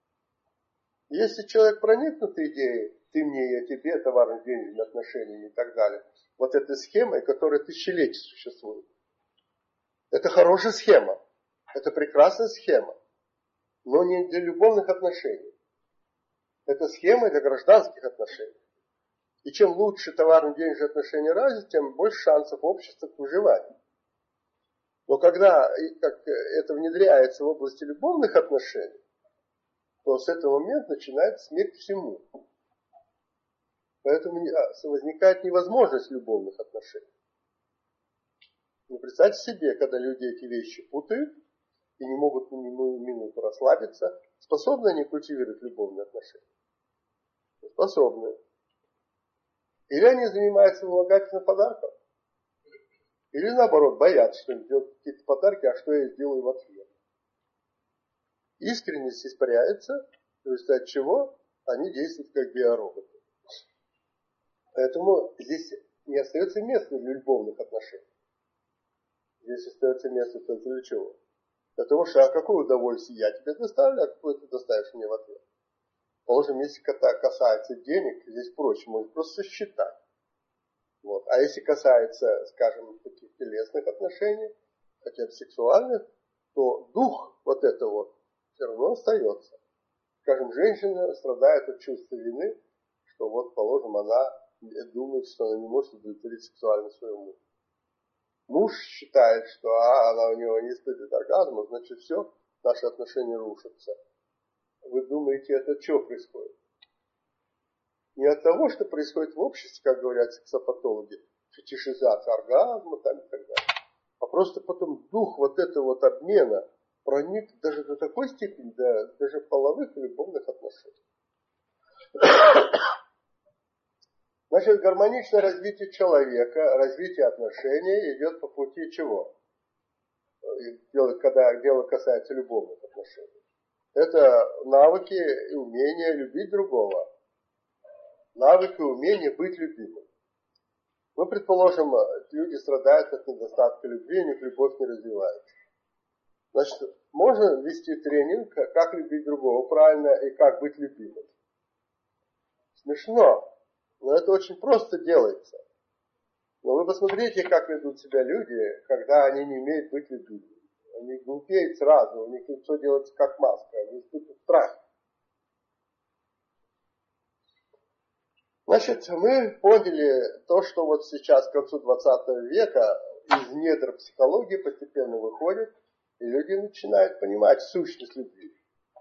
Если человек проникнут идеей «ты мне, я тебе», товарно-денежными отношениями и так далее, вот этой схемой, которая тысячелетия существует, это хорошая схема, это прекрасная схема, но не для любовных отношений. Это схема для гражданских отношений. И чем лучше товарно-денежные отношения развиты, тем больше шансов общества к выживанию. Но когда как, это внедряется в области любовных отношений, то с этого момента начинается смерть всему. Поэтому возникает невозможность любовных отношений. Но представьте себе, когда люди эти вещи путают и не могут ни минуту расслабиться, способны они культивировать любовные отношения? Способны. Или они занимаются вымогательством подарков, или наоборот боятся, что им делают какие-то подарки, а что я сделаю в ответ. Искренность испаряется, в результате чего они действуют как биороботы. Поэтому здесь не остается места для любовных отношений. Здесь остается место только для чего? Для того, что а какое удовольствие я тебе доставлю, а какое ты доставишь мне в ответ. Положим, если касается денег, здесь проще, можно просто считать. Вот. А если касается, скажем, таких телесных отношений, хотя бы сексуальных, то дух вот этого все равно остается. Скажем, женщина страдает от чувства вины, что вот, положим, она думает, что она не может удовлетворить сексуально своего мужа. Муж считает, что а, она у него не испытывает оргазма, значит все, наши отношения рушатся. Вы думаете, это что происходит? Не от того, что происходит в обществе, как говорят сексопатологи, фетишизация оргазма там и так далее. А просто потом дух вот этого вот обмена проник даже до такой степени, до даже половых и любовных отношений. Значит, гармоничное развитие человека, развитие отношений идет по пути чего? Когда дело касается любовных отношений. Это навыки и умения любить другого. Навыки и умения быть любимым. Ну, предположим, люди страдают от недостатка любви, у них любовь не развивается. Значит, можно вести тренинг, как любить другого правильно и как быть любимым. Смешно, но это очень просто делается. Но вы посмотрите, как ведут себя люди, когда они не умеют быть любимыми. Они глупеют сразу, у них все делается как маска, они испытывают страх. Значит, мы поняли то, что вот сейчас, к концу двадцатого века, из недр психологии постепенно выходит, и люди начинают понимать сущность любви.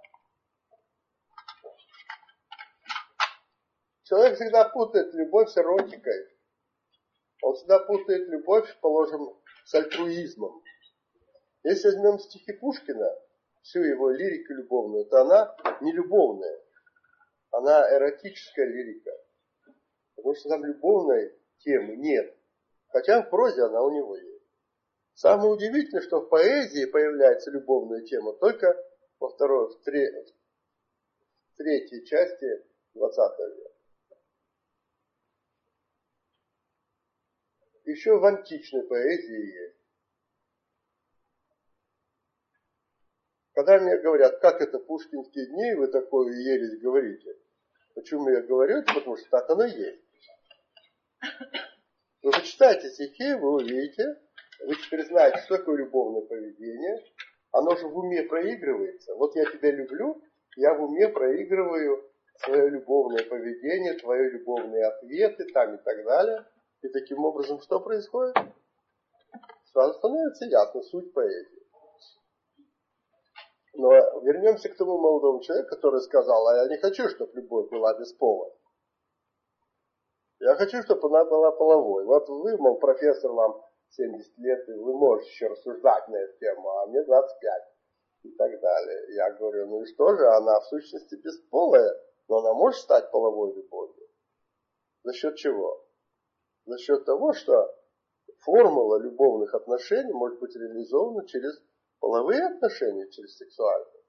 Человек всегда путает любовь с эротикой. Он всегда путает любовь, положим, с альтруизмом. Если возьмем стихи Пушкина, всю его лирику любовную, то она не любовная. Она эротическая лирика. Потому что там любовной темы нет. Хотя в прозе она у него есть. Самое удивительное, что в поэзии появляется любовная тема только во второй, в, тре, в третьей части двадцатого века. Еще в античной поэзии есть. Когда мне говорят, как это пушкинские дни, вы такую ересь говорите. Почему я говорю это? Потому что так оно и есть. Вы почитайте стихи, вы увидите, вы теперь знаете, что такое любовное поведение. Оно же в уме проигрывается. Вот я тебя люблю, я в уме проигрываю свое любовное поведение, твои любовные ответы там и так далее. И таким образом что происходит? Сразу становится ясно суть поэзии. Но вернемся к тому молодому человеку, который сказал, а я не хочу, чтобы любовь была без пола. Я хочу, чтобы она была половой. Вот вы, мол, профессор, вам семьдесят лет, и вы можете еще рассуждать на эту тему, а мне двадцать пять. И так далее. Я говорю, ну и что же, она в сущности бесполая, но она может стать половой любовью. За счет чего? За счет того, что формула любовных отношений может быть реализована через половые отношения, через сексуальные.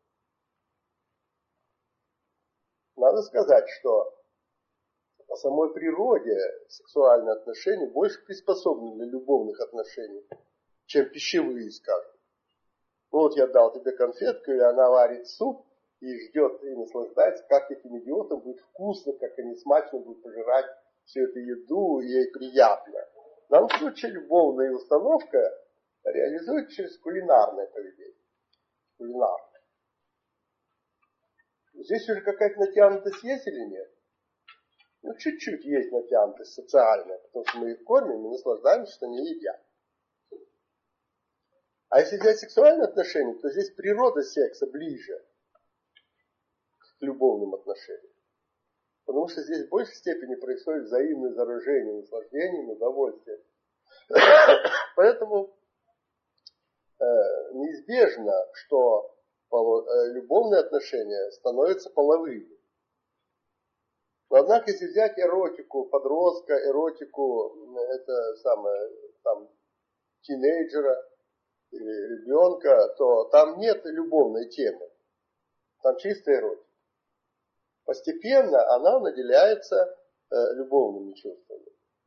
Надо сказать, что по самой природе сексуальные отношения больше приспособлены для любовных отношений, чем пищевые, скажем. Ну вот я дал тебе конфетку, и она варит суп, и ждет, и наслаждается, как этим идиотам будет вкусно, как они смачно будут пожирать всю эту еду, и ей приятно. В данном случае любовная установка реализуется через кулинарное поведение. Кулинарное. Здесь уже какая-то натянутость есть или нет? Ну, чуть-чуть есть натянутость социальная, потому что мы их кормим и наслаждаемся, что они едят. А если взять сексуальные отношения, то здесь природа секса ближе к любовным отношениям. Потому что здесь в большей степени происходит взаимное заражение наслаждением, удовольствием. Поэтому э, неизбежно, что поло, э, любовные отношения становятся половыми. Но однако, если взять эротику подростка, эротику это самое, там, тинейджера или ребенка, то там нет любовной темы. Там чистая эротика. Постепенно она наделяется э, любовными чувствами.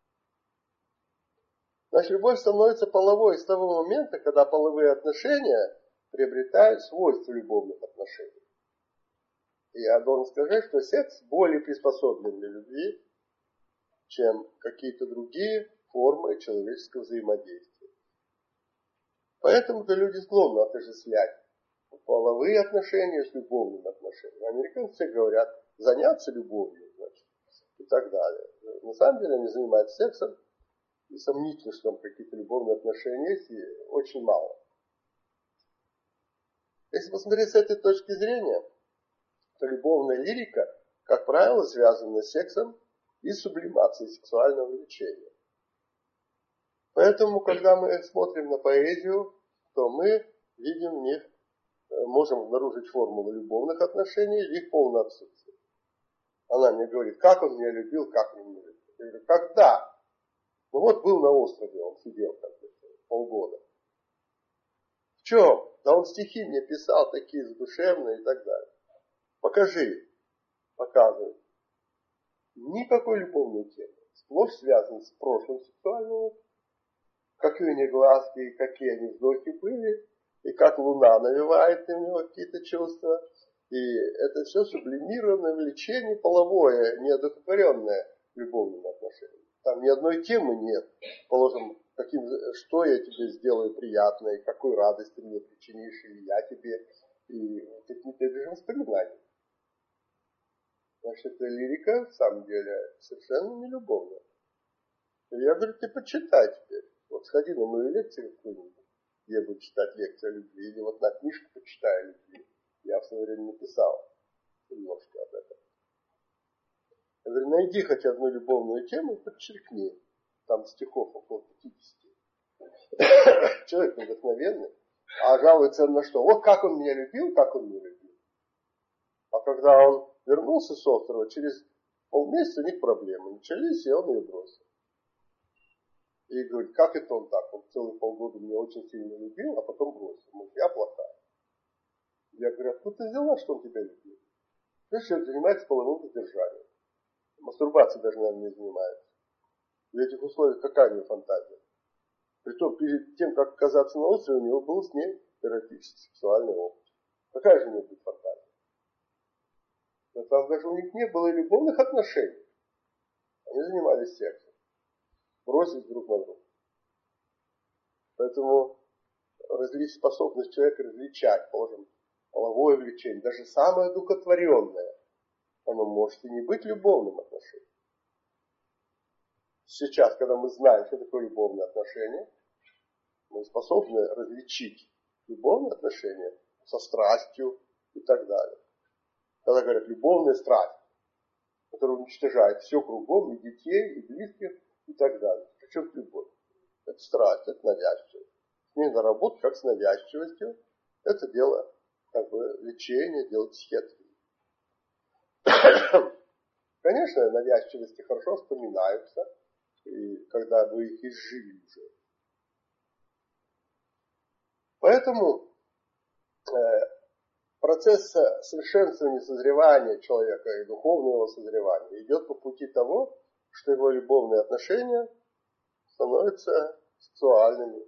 Значит, любовь становится половой с того момента, когда половые отношения приобретают свойства любовных отношений. И я должен сказать, что секс более приспособлен для любви, чем какие-то другие формы человеческого взаимодействия. Поэтому-то люди склонны отождествлять половые отношения с любовными отношениями. Американцы говорят, заняться любовью, значит, и так далее. На самом деле они занимаются сексом, и сомнительно, что там какие-то любовные отношения есть, и очень мало. Если посмотреть с этой точки зрения, то любовная лирика, как правило, связана с сексом и сублимации сексуального влечения. Поэтому, когда мы смотрим на поэзию, то мы видим в них, можем обнаружить формулу любовных отношений или их полное отсутствие. Она мне говорит, как он меня любил, как он меня любил. Я говорю, когда? Ну вот был на острове, он сидел там полгода. В чем? Да он стихи мне писал такие задушевные и так далее. Покажи. Показывай. Никакой любовной темы. Сплошь связан с прошлым сексуальным опытом. Какие они глазки, какие они вздохи были, и как луна навевает на него какие-то чувства. И это все сублимированное влечение половое, неодухотворенное любовными отношениями. Там ни одной темы нет. Положим, каким, что я тебе сделаю приятное, какую радость ты мне причинишь, или я тебе. И какие-то даже воспоминания. Значит, эта лирика, в самом деле, совершенно не любовная. Я говорю, ты почитай теперь. Вот сходи на мою лекцию какую-нибудь, я буду читать лекцию о любви, или вот на книжку почитай о любви. Я в свое время написал немножко об этом. Я говорю, найди хоть одну любовную тему и подчеркни. Там стихов около пятидесяти. Человек вдохновенный, а жалуется на что? Вот как он меня любил, как он меня любил. А когда он вернулся с острова, через полмесяца у них проблемы начались, и он ее бросил. И говорит, как это он так? Он целые полгода меня очень сильно любил, а потом бросил. Может, я плохая. Я говорю, откуда ты взяла, что он тебя любил? Знаешь, человек занимается половым воздержанием. Мастурбацией даже, наверное, не занимается. В этих условиях какая у него фантазия? Притом, перед тем, как оказаться на острове, у него был с ней эротический сексуальный опыт. Какая же у него будет фантазия? Но там даже у них не было любовных отношений. Они занимались сексом. Бросить друг на друга. Поэтому различ... способность человека различать, положим, половое влечение, даже самое духотворенное, оно может и не быть любовным отношением. Сейчас, когда мы знаем, что такое любовное отношение, мы способны различить любовные отношения со страстью и так далее. Когда говорят любовная страсть, которая уничтожает все кругом, и детей, и близких, и так далее. Причем любовь. Это страсть, это навязчивость. С ней надо работать как с навязчивостью. Это дело как бы лечения, дело психиатрии. Конечно, навязчивости хорошо вспоминаются, и когда вы их изжили уже. Поэтому э, процесс совершенствования созревания человека и духовного созревания идет по пути того, что его любовные отношения становятся сексуальными.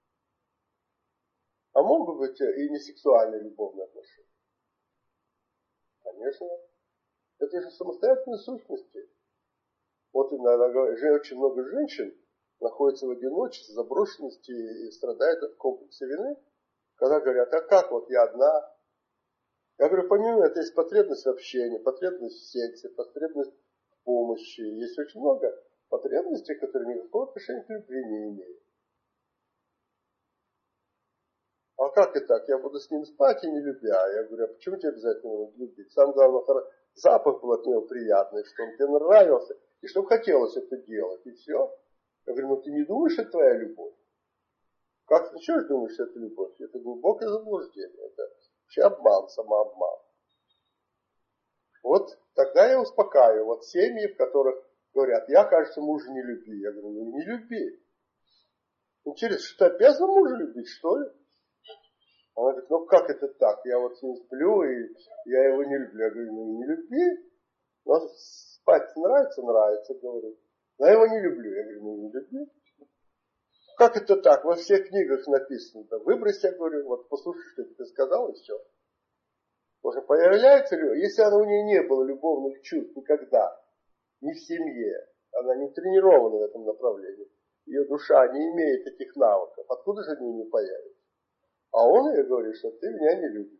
А могут быть и не сексуальные любовные отношения. Конечно. Это же самостоятельные сущности. Вот иногда очень много женщин находятся в одиночестве, заброшенности и страдают от комплекса вины, когда говорят, а как вот я одна? Я говорю, помимо этого есть потребность в общении, потребность в сексе, потребность в помощи. Есть очень много потребностей, которые никакого отношения к любви не имеют. А как и так? Я буду с ним спать и не любя. Я говорю, а почему тебе обязательно его любить? Самое главное, запах был от него приятный, что он тебе нравился, и чтобы хотелось это делать, и все. Я говорю, ну ты не думаешь, что это твоя любовь? Как ты еще думаешь, что это любовь? Это глубокое заблуждение, это вообще обман, самообман. Вот тогда я успокаиваю. Вот семьи, в которых говорят, я, кажется, мужа не люби. Я говорю, ну не люби. Интересно, что ты обязан мужа любить, что ли? Она говорит, ну как это так? Я вот с ним сплю, и я его не люблю. Я говорю, ну не люби. Но спать нравится, нравится, говорит. Но я его не люблю. Я говорю, ну не люби. Как это так? Во всех книгах написано. Да выбрось, я говорю, вот послушай, что ты сказал, и все. Потому что появляется ли, если она у нее не было любовных чувств никогда, ни в семье, она не тренирована в этом направлении, ее душа не имеет таких навыков, откуда же они не появятся? А он ей говорит, что ты меня не любишь.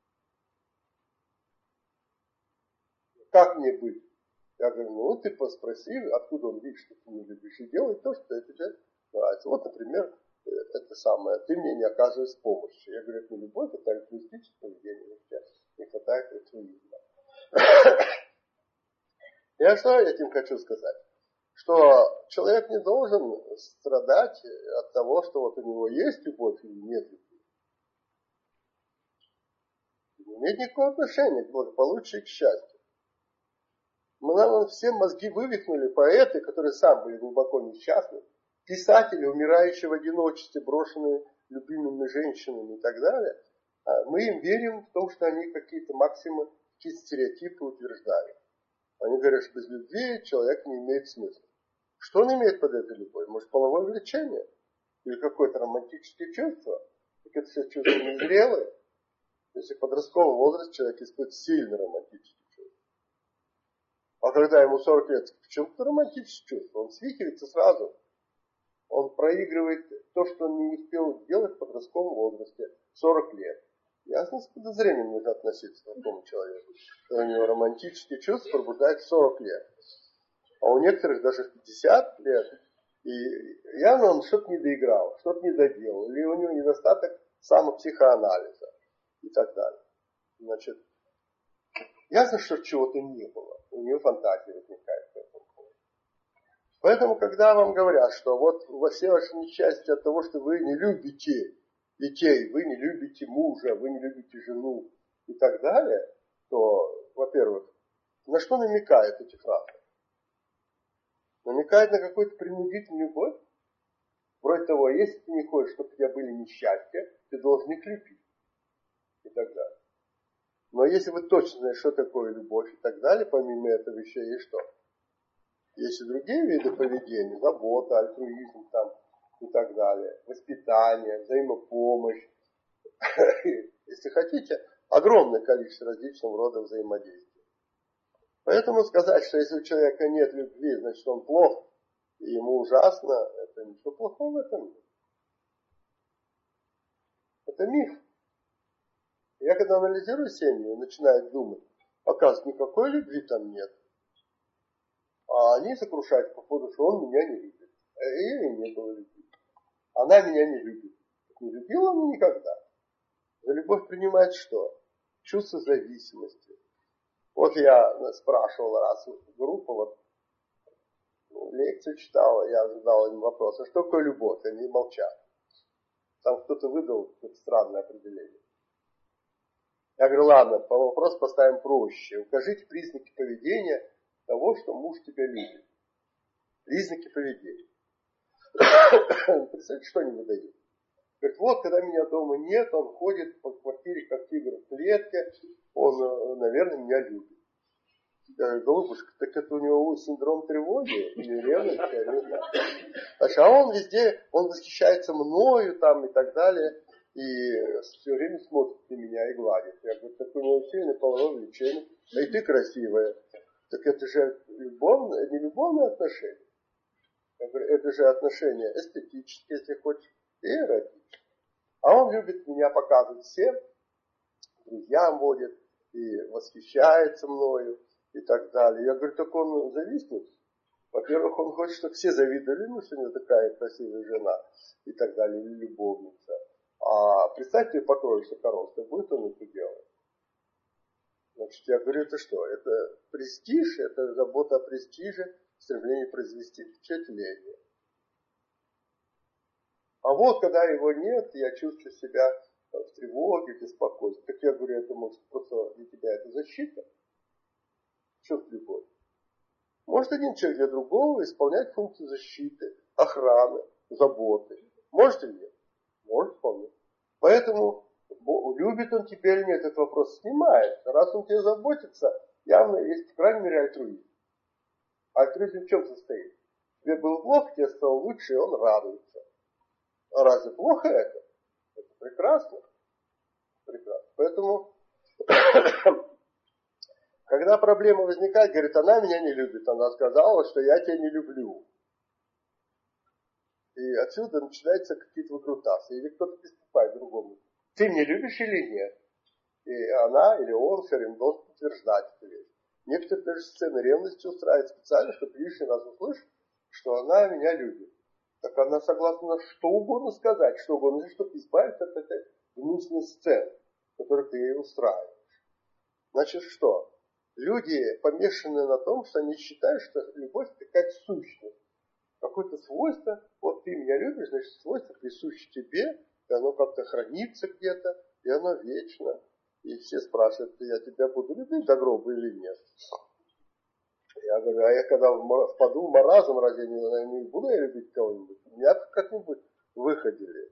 Как мне быть? Я говорю, ну ты спроси, откуда он видит, что ты не любишь, и делай то, что тебе нравится. Вот, например, это самое, ты мне не оказываешь помощи. Я говорю, это не любовь, это альтруистическое поведение. Не хватает альтруизма. Я что этим хочу сказать? Что человек не должен страдать от того, что вот у него есть любовь или нет любви. Не имеет никакого отношения к благополучию и к счастью. Мы нам все мозги вывихнули, поэты, которые сами были глубоко несчастны, писатели, умирающие в одиночестве, брошенные любимыми женщинами и так далее. Мы им верим в том, что они какие-то максимы, какие-то стереотипы утверждают. Они говорят, что без любви человек не имеет смысла. Что он имеет под этой любовью? Может, половое влечение? Или какое-то романтическое чувство? Так это все чувства незрелые. Если в подростковом возрасте человек испытывает сильно романтические чувства. А когда ему сорок лет, в чем это романтическое чувство? Он свихивается сразу. Он проигрывает то, что он не успел сделать в подростковом возрасте в сорок лет. Ясно, с подозрением нужно относиться к такому человеку. У него романтические чувства пробуждают в сорок лет. А у некоторых даже в пятьдесят лет. И явно он что-то не доиграл, что-то не доделал. Или у него недостаток самопсихоанализа и так далее. Значит, ясно, что чего-то не было. У него фантазия возникает по этому поводу. Поэтому, когда вам говорят, что вот во все ваши несчастья от того, что вы не любите детей, вы не любите мужа, вы не любите жену и так далее, то, во-первых, на что намекают эти фразы? Намекает на какую-то принудительную любовь. Вроде того, если ты не хочешь, чтобы у тебя были несчастья, ты должен их любить. И так далее. Но если вы точно знаете, что такое любовь и так далее, помимо этого еще есть что? Есть и другие виды поведения. Забота, альтруизм там, и так далее. Воспитание, взаимопомощь. Если хотите, огромное количество различного рода взаимодействий. Поэтому сказать, что если у человека нет любви, значит он плох, и ему ужасно, это ничего плохого в этом нет. Это миф. Я когда анализирую семью, начинаю думать, оказывается, никакой любви там нет. А они сокрушаются по поводу, что он меня не любит. И не было любви. Она меня не любит. Не любила она никогда. За любовь принимает что? Чувство зависимости. Вот я спрашивал раз группу, вот, ну, лекцию читал, я задал им вопрос, а что такое любовь? Они молчат. Там кто-то выдал какое-то странное определение. Я говорю, ладно, по вопросу поставим проще. Укажите признаки поведения того, что муж тебя любит. Признаки поведения. Представьте, что они выдают. Говорит, вот, когда меня дома нет, он ходит по квартире, как тигр в клетке, он, наверное, меня любит. Я говорю, голубушка, так это у него синдром тревоги или ревность, я не знаю. А он везде, он восхищается мною там и так далее, и все время смотрит на меня и гладит. Я говорю, так у него сильное половое влечение, а и ты красивая. Так это же любовное, не любовное отношение. Я говорю, это же отношения эстетические, если хочешь, и эротические. А он любит меня показывать всем, друзьям водит, и восхищается мною, и так далее. Я говорю, так он завистник. Во-первых, он хочет, чтобы все завидовали ему, что у него такая красивая жена, и так далее, или любовница. А представьте, покроешься коровкой, будет он это делать? Значит, я говорю, это что? Это престиж, это забота о престиже, стремление произвести впечатление. А вот, когда его нет, я чувствую себя в тревоге, в беспокойстве. Так я говорю, это может просто для тебя это защита. Чувство любовь. Может один человек для другого исполнять функцию защиты, охраны, заботы. Может или нет? Может вполне. Поэтому любит он тебя или нет, этот вопрос снимает. Раз он тебе заботится, явно есть, по крайней мере, альтруизм. Альтруизм в чем состоит? Тебе было плохо, тебе стало лучше, и он радуется. А разве плохо это? Это прекрасно. Прекрасно. Поэтому, когда проблема возникает, говорит, она меня не любит. Она сказала, что я тебя не люблю. И отсюда начинаются какие-то выкрутасы. Или кто-то приступает к другому. Ты меня любишь или нет? И она или он все время должен подтверждать эту вещь. Некоторые даже сцены ревности устраивают специально, чтобы лишний раз услышать, что она меня любит. Так она согласна на что угодно сказать, что угодно, чтобы избавиться от этой гнусной сцены, которую ты ей устраиваешь. Значит, что? Люди помешаны на том, что они считают, что любовь это какая-то сущность. Какое-то свойство, вот ты меня любишь, значит свойство присуще тебе, и оно как-то хранится где-то, и оно вечно. И все спрашивают, я тебя буду любить до гроба или нет. Я говорю, а я когда впаду в маразм, разве не, не буду я любить кого-нибудь? Меня как-нибудь выходили.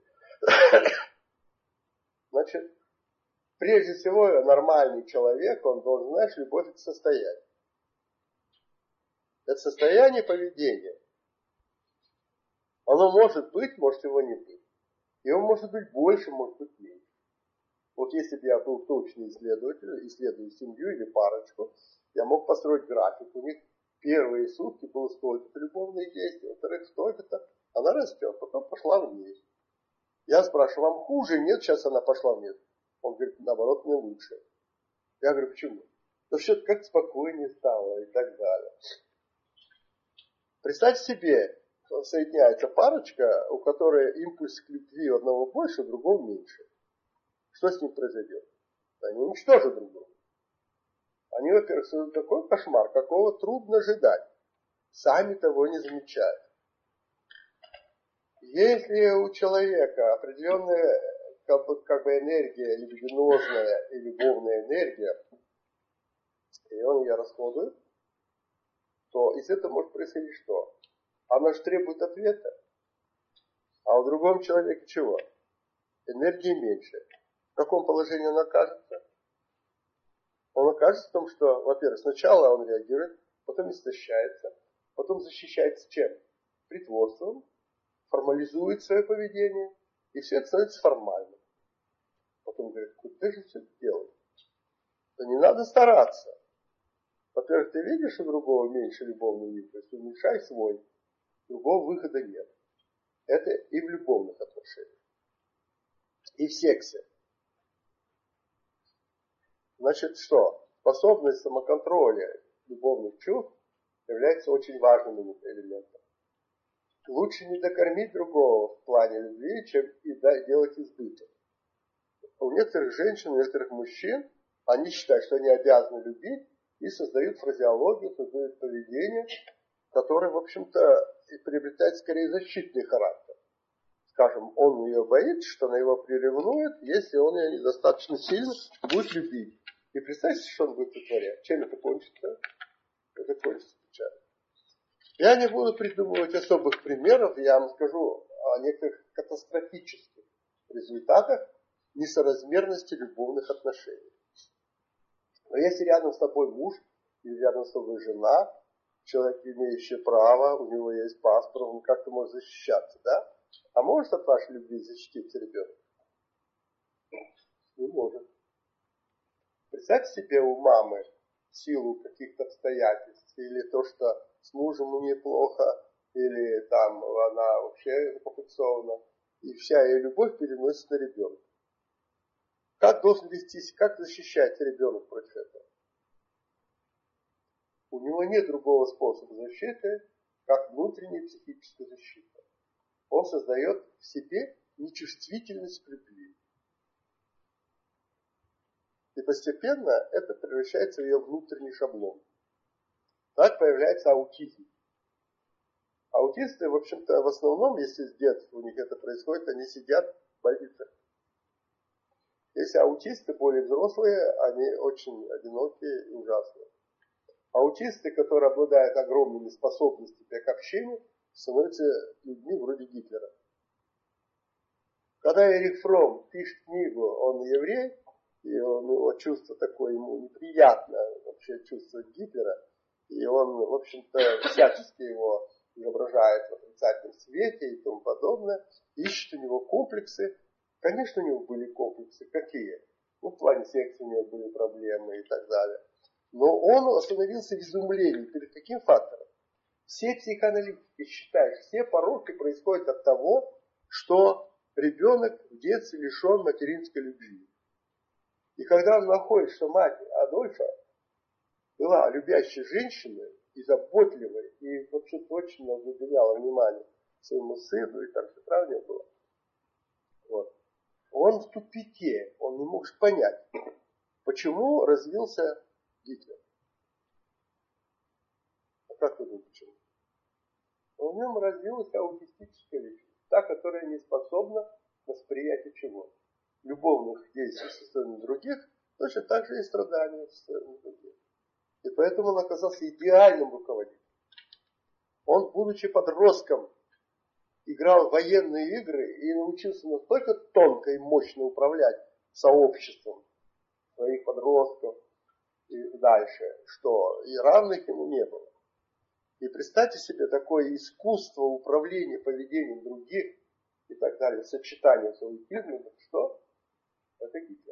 Значит, прежде всего, нормальный человек, он должен знать, что любовь это состояние. Это состояние поведения. Оно может быть, может его не быть. Его может быть больше, может быть меньше. Вот если бы я был точный исследователь, исследую семью или парочку, я мог построить график. У них первые сутки было столько-то любовных действий, во-вторых, столько-то. Она растет, потом пошла вниз. Я спрашиваю, вам хуже? Нет, сейчас она пошла вниз. Он говорит, наоборот, мне лучше. Я говорю, почему? Ну что-то как спокойнее стало и так далее. Представьте себе, соединяется парочка, у которой импульс к любви у одного больше, у другого меньше. Что с ним произойдет? Они уничтожат друг друга. Они, во-первых, создают такой кошмар, какого трудно ожидать. Сами того не замечают. Если у человека определенная как бы, как бы энергия, либидинозная и любовная энергия, и он ее расходует, то из этого может происходить что? Она же требует ответа. А у другого человека чего? Энергии меньше. В каком положении он окажется? Он окажется в том, что, во-первых, сначала он реагирует, потом истощается, потом защищается чем? Притворством, формализует свое поведение, и все это становится формальным. Потом говорит, куда же все это делать? Да не надо стараться. Во-первых, ты видишь у другого меньше любовный импульс, уменьшай свой. Другого выхода нет. Это и в любовных отношениях, и в сексе. Значит, что? Способность самоконтроля любовных чувств является очень важным элементом. Лучше не докормить другого в плане любви, чем и делать избыток. У некоторых женщин, у некоторых мужчин, они считают, что они обязаны любить, и создают фразеологию, создают поведение, которое, в общем-то, приобретает скорее защитный характер. Скажем, он ее боится, что она его приревнует, если он ее недостаточно сильно будет любить. И представьте, что он будет вытворять. Чем это кончится? Это кончится печально. Я не буду придумывать особых примеров, я вам скажу о некоторых катастрофических результатах несоразмерности любовных отношений. Но если рядом с тобой муж или рядом с тобой жена, человек, имеющий право, у него есть паспорт, он как-то может защищаться, да? А может от вашей любви защититься ребенок? Не может. Представьте себе у мамы в силу каких-то обстоятельств, или то, что с мужем у нее плохо, или там она вообще закомплексована, и вся ее любовь переносится на ребенка. Как должен вестись, как защищать ребенок против этого? У него нет другого способа защиты, как внутренняя психическая защита. Он создает в себе нечувствительность к любви. И постепенно это превращается в ее внутренний шаблон. Так появляется аутизм. Аутисты, в общем-то, в основном, если с детства у них это происходит, они сидят в больницах. Если аутисты более взрослые, они очень одинокие и ужасные. Аутисты, которые обладают огромными способностями к общению, становятся людьми вроде Гитлера. Когда Эрих Фромм пишет книгу, он еврей, и он, его чувство такое, ему неприятно вообще чувство Гитлера, и он, в общем-то, всячески его изображает в отрицательном свете и тому подобное, ищет у него комплексы. Конечно, у него были комплексы. Какие? Ну, в плане секса у него были проблемы и так далее. Но он остановился в изумлении перед каким фактором? Все психоаналитики считают, что все пороки происходят от того, что ребенок в детстве лишен материнской любви. И когда он находит, что мать Адольфа была любящей женщиной и заботливой, и вообще-то очень много уделяла внимания своему сыну, и так все правильно было. Вот. Он в тупике, он не мог понять, почему развился Гитлер. как вы думаете, почему? В нем развилась аутистическая личность, та, которая не способна к восприятию чего? Любовных действий со стороны других, точно так же и страдания со стороны других. И поэтому он оказался идеальным руководителем. Он, будучи подростком, играл в военные игры и научился настолько тонко и мощно управлять сообществом своих подростков и дальше, что и равных ему не было. И представьте себе такое искусство управления поведением других и так далее, сочетание с аутизмом, что? Это Гитлер.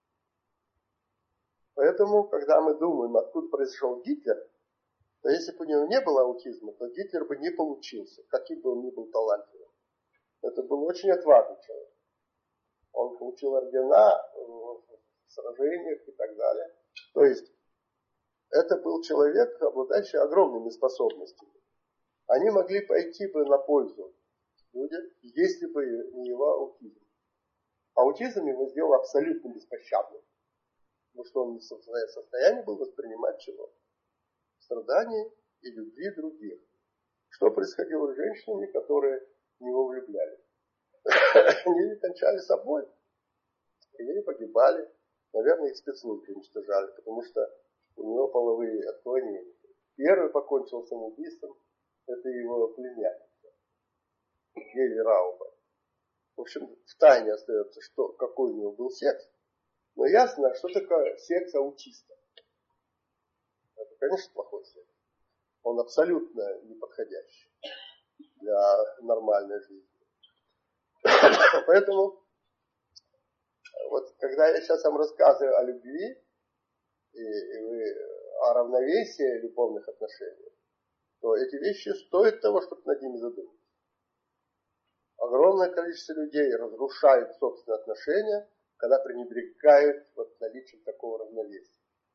Поэтому, когда мы думаем, откуда произошел Гитлер, то если бы у него не было аутизма, то Гитлер бы не получился, каким бы он ни был талантливым. Это был очень отважный человек. Он получил ордена в сражениях и так далее. То есть, это был человек, обладающий огромными способностями. Они могли пойти бы на пользу людям, если бы не его аутизм. Аутизм его сделал абсолютно беспощадным. Потому что он не в состоянии был воспринимать чего? Страдания и любви других. Что происходило с женщинами, которые в него влюблялись? Они кончали собой. Или погибали. Наверное, их спецслужбы уничтожали, потому что у него половые отклонения. Первый покончил самоубийством, это его племянница, Гели Рауба. В общем, в тайне остается, что, какой у него был секс. Но ясно, что такое секс аутиста. Это, конечно, плохой секс. Он абсолютно неподходящий для нормальной жизни. Поэтому, вот когда я сейчас вам рассказываю о любви, и, и вы, о равновесии любовных отношений, то эти вещи стоят того, чтобы над ними задуматься. Огромное количество людей разрушает собственные отношения, когда пренебрегают вот наличием такого равновесия.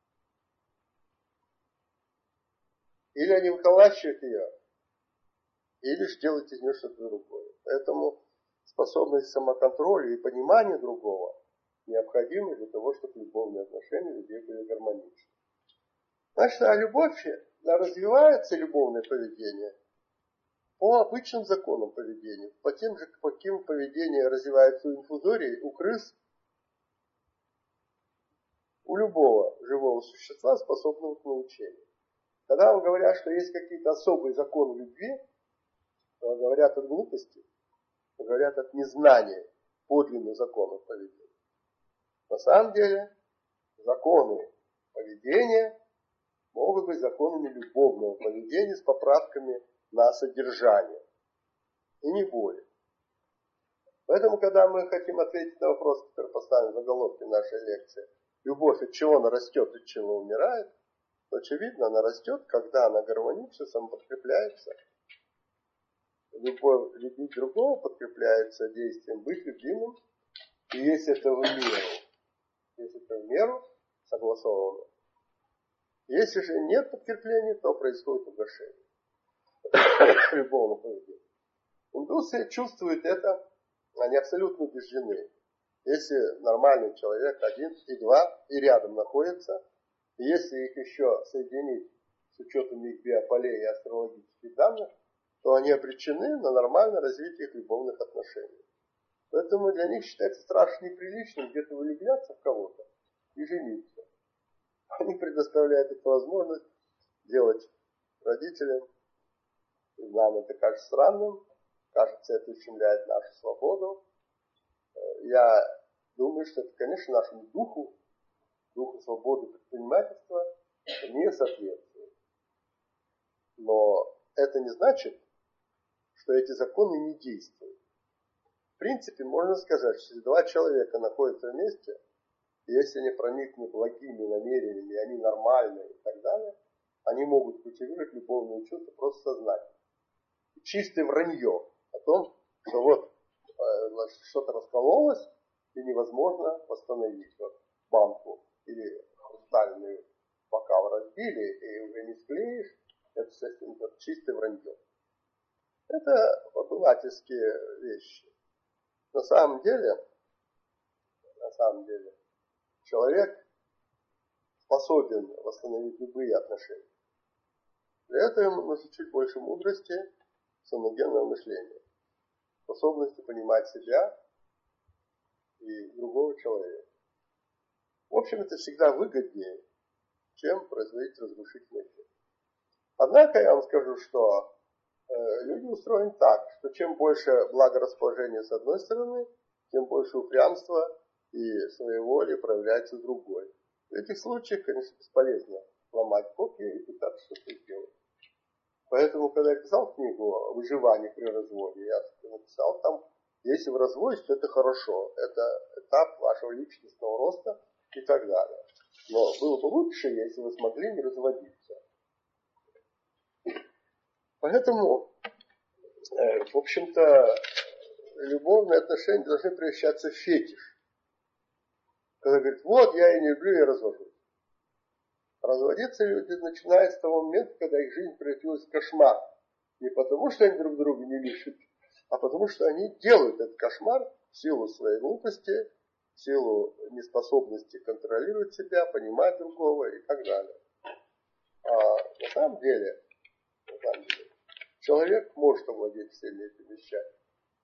Или они выколачивают ее, или же делают из нее что-то другое. Поэтому способность самоконтроля и понимания другого необходимы для того, чтобы любовные отношения людей были гармоничны. Значит, а любовь, развивается любовное поведение по обычным законам поведения, по тем же, по каким поведение развивается у инфузорий, у крыс, у любого живого существа, способного к научению. Когда вам говорят, что есть какие-то особые законы любви, то говорят от глупости, говорят от незнания подлинных законов поведения. На самом деле, законы поведения могут быть законами любовного поведения с поправками на содержание. И не более. Поэтому, когда мы хотим ответить на вопрос, который поставлен в заголовке нашей лекции, любовь от чего она растет, от чего умирает, то, очевидно, она растет, когда она гармонично самоподкрепляется. Любовь любить другого подкрепляется действием быть любимым, и если это в меру, если это в меру согласовано. Если же нет подкрепления, то происходит угошение любовного поведения. Индусы чувствуют это, они абсолютно убеждены. Если нормальный человек один и два и рядом находятся, и если их еще соединить с учетом их биополей и астрологических данных, то они обречены на нормальное развитие их любовных отношений. Поэтому для них считается страшно неприличным где-то влюбляться в кого-то и жениться. Они предоставляют эту возможность делать родителям. И нам это кажется странным, кажется, это ущемляет нашу свободу. Я думаю, что это, конечно, нашему духу, духу свободы предпринимательства не соответствует. Но это не значит, что эти законы не действуют. В принципе, можно сказать, что если два человека находятся вместе, и если они проникнут благими намерениями, они нормальные и так далее, они могут культивировать любовные чувства просто сознательно. Чистое вранье о том, что вот значит, что-то раскололось и невозможно восстановить. Вот банку или хрустальный бокал разбили и уже не склеишь, это, естественно, чистое вранье. Это обывательские вещи. На самом деле, на самом деле, человек способен восстановить любые отношения. Для этого ему нужно чуть больше мудрости, саногенного мышления, способности понимать себя и другого человека. В общем, это всегда выгоднее, чем производить разрушительный эффект. Однако я вам скажу, что э, люди устроены так, что чем больше благорасположения с одной стороны, тем больше упрямства и своеволия проявляется с другой. В этих случаях, конечно, бесполезно ломать копья и пытаться что-то сделать. Поэтому, когда я писал книгу о выживании при разводе, я написал там, если вы разводитесь, то это хорошо, это этап вашего личностного роста и так далее. Но было бы лучше, если вы смогли не разводиться. Поэтому, э, в общем-то, любовные отношения должны превращаться в фетиш. Когда говорит, вот я ее не люблю, я развожусь. Разводиться люди начинают с того момента, когда их жизнь превратилась в кошмар. Не потому, что они друг друга не любят, а потому, что они делают этот кошмар в силу своей глупости, в силу неспособности контролировать себя, понимать другого и так далее. А на самом деле, на самом деле человек может овладеть всеми этими вещами.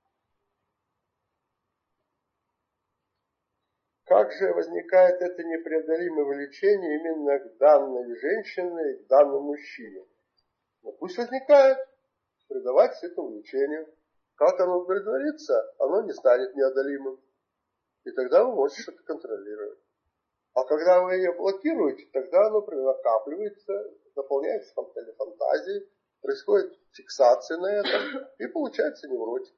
Как же возникает это непреодолимое влечение именно к данной женщине и к данному мужчине? Ну, пусть возникает, предавайтесь этому влечению. Как оно удовлетворится, оно не станет неодолимым. И тогда вы можете что-то контролировать. А когда вы ее блокируете, тогда оно накапливается, наполняется фантазией, происходит фиксация на этом, и получается невротик.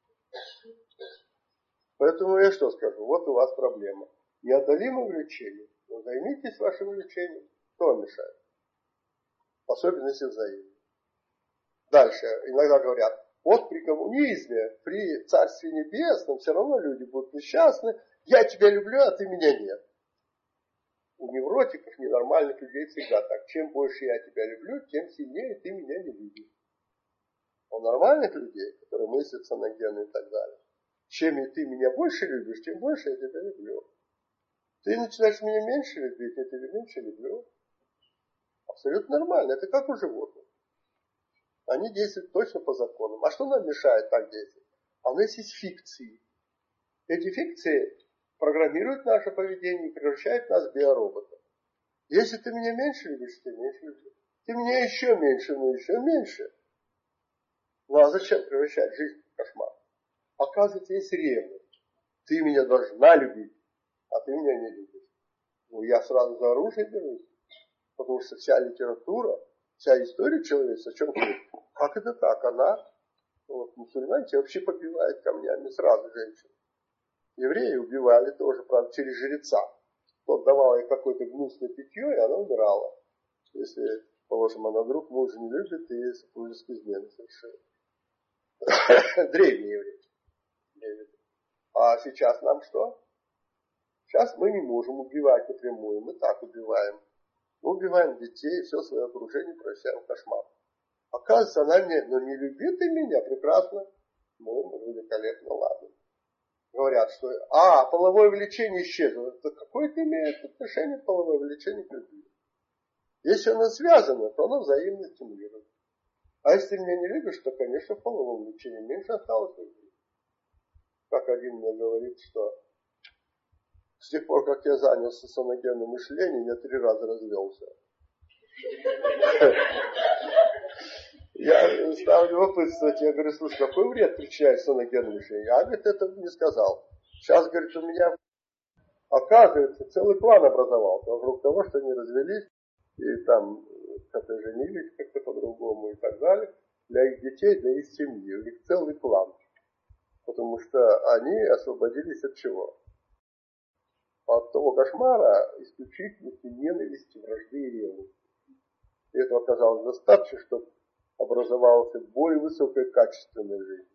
Поэтому я что скажу? Вот у вас проблема. Неодолимое влечение. Но займитесь вашим влечением. Кто вам мешает? Особенно если взаимно. Дальше. Иногда говорят, вот при коммунизме, при Царстве Небесном все равно люди будут несчастны. Я тебя люблю, а ты меня нет. У невротиков, ненормальных людей всегда так. Чем больше я тебя люблю, тем сильнее ты меня не любишь. У нормальных людей, которые мыслят саногенно и так далее, чем ты меня больше любишь, тем больше я тебя люблю. Ты начинаешь меня меньше любить, я тебя меньше люблю. Абсолютно нормально. Это как у животных. Они действуют точно по законам. А что нам мешает так действовать? А у нас есть фикции. Эти фикции программируют наше поведение и превращают нас в биороботов. Если ты меня меньше любишь, ты меньше любишь. Ты меня еще меньше, но еще меньше. Ну а зачем превращать жизнь в кошмар? Оказывается, есть ревность. Ты меня должна любить, а ты меня не любишь. Ну, я сразу за оружие берусь. Потому что вся литература, вся история человечества, о чем говорит? Как это так? Она, вот, мусульмане вообще побивают камнями сразу женщин. Евреи убивали тоже, правда, через жреца. Тот давал ей какое-то гнусное питье, и она умирала. Если, положим, она вдруг мужа не любит, и супружеские измены совершает. Древние евреи. А сейчас нам что? Сейчас мы не можем убивать напрямую, мы так убиваем. Мы убиваем детей, все свое окружение превращаем в кошмар. Оказывается, она мне, ну не любит и меня, прекрасно. Ну, великолепно, ладно. Говорят, что, а, половое влечение исчезло. Это какое это имеет отношение половое влечение к любви? Если оно связано, то оно взаимно стимулирует. А если ты меня не любишь, то, конечно, в половом влечении меньше осталось любви. Как один мне говорит, что с тех пор, как я занялся саногенным мышлением, я три раза развелся. Я стал любопытствовать, я говорю, слушай, какой вред причиняет саногенное мышление? Я, говорит, этого не сказал. Сейчас, говорит, у меня, оказывается, целый план образовался вокруг того, что они развелись, и там как-то женились как-то по-другому и так далее. Для их детей, для их семьи. У них целый план. Потому что они освободились от чего? От того кошмара исключительности, ненависти, вражды и ревности. И этого оказалось достаточно, чтобы образовалась более высокая качественная жизнь.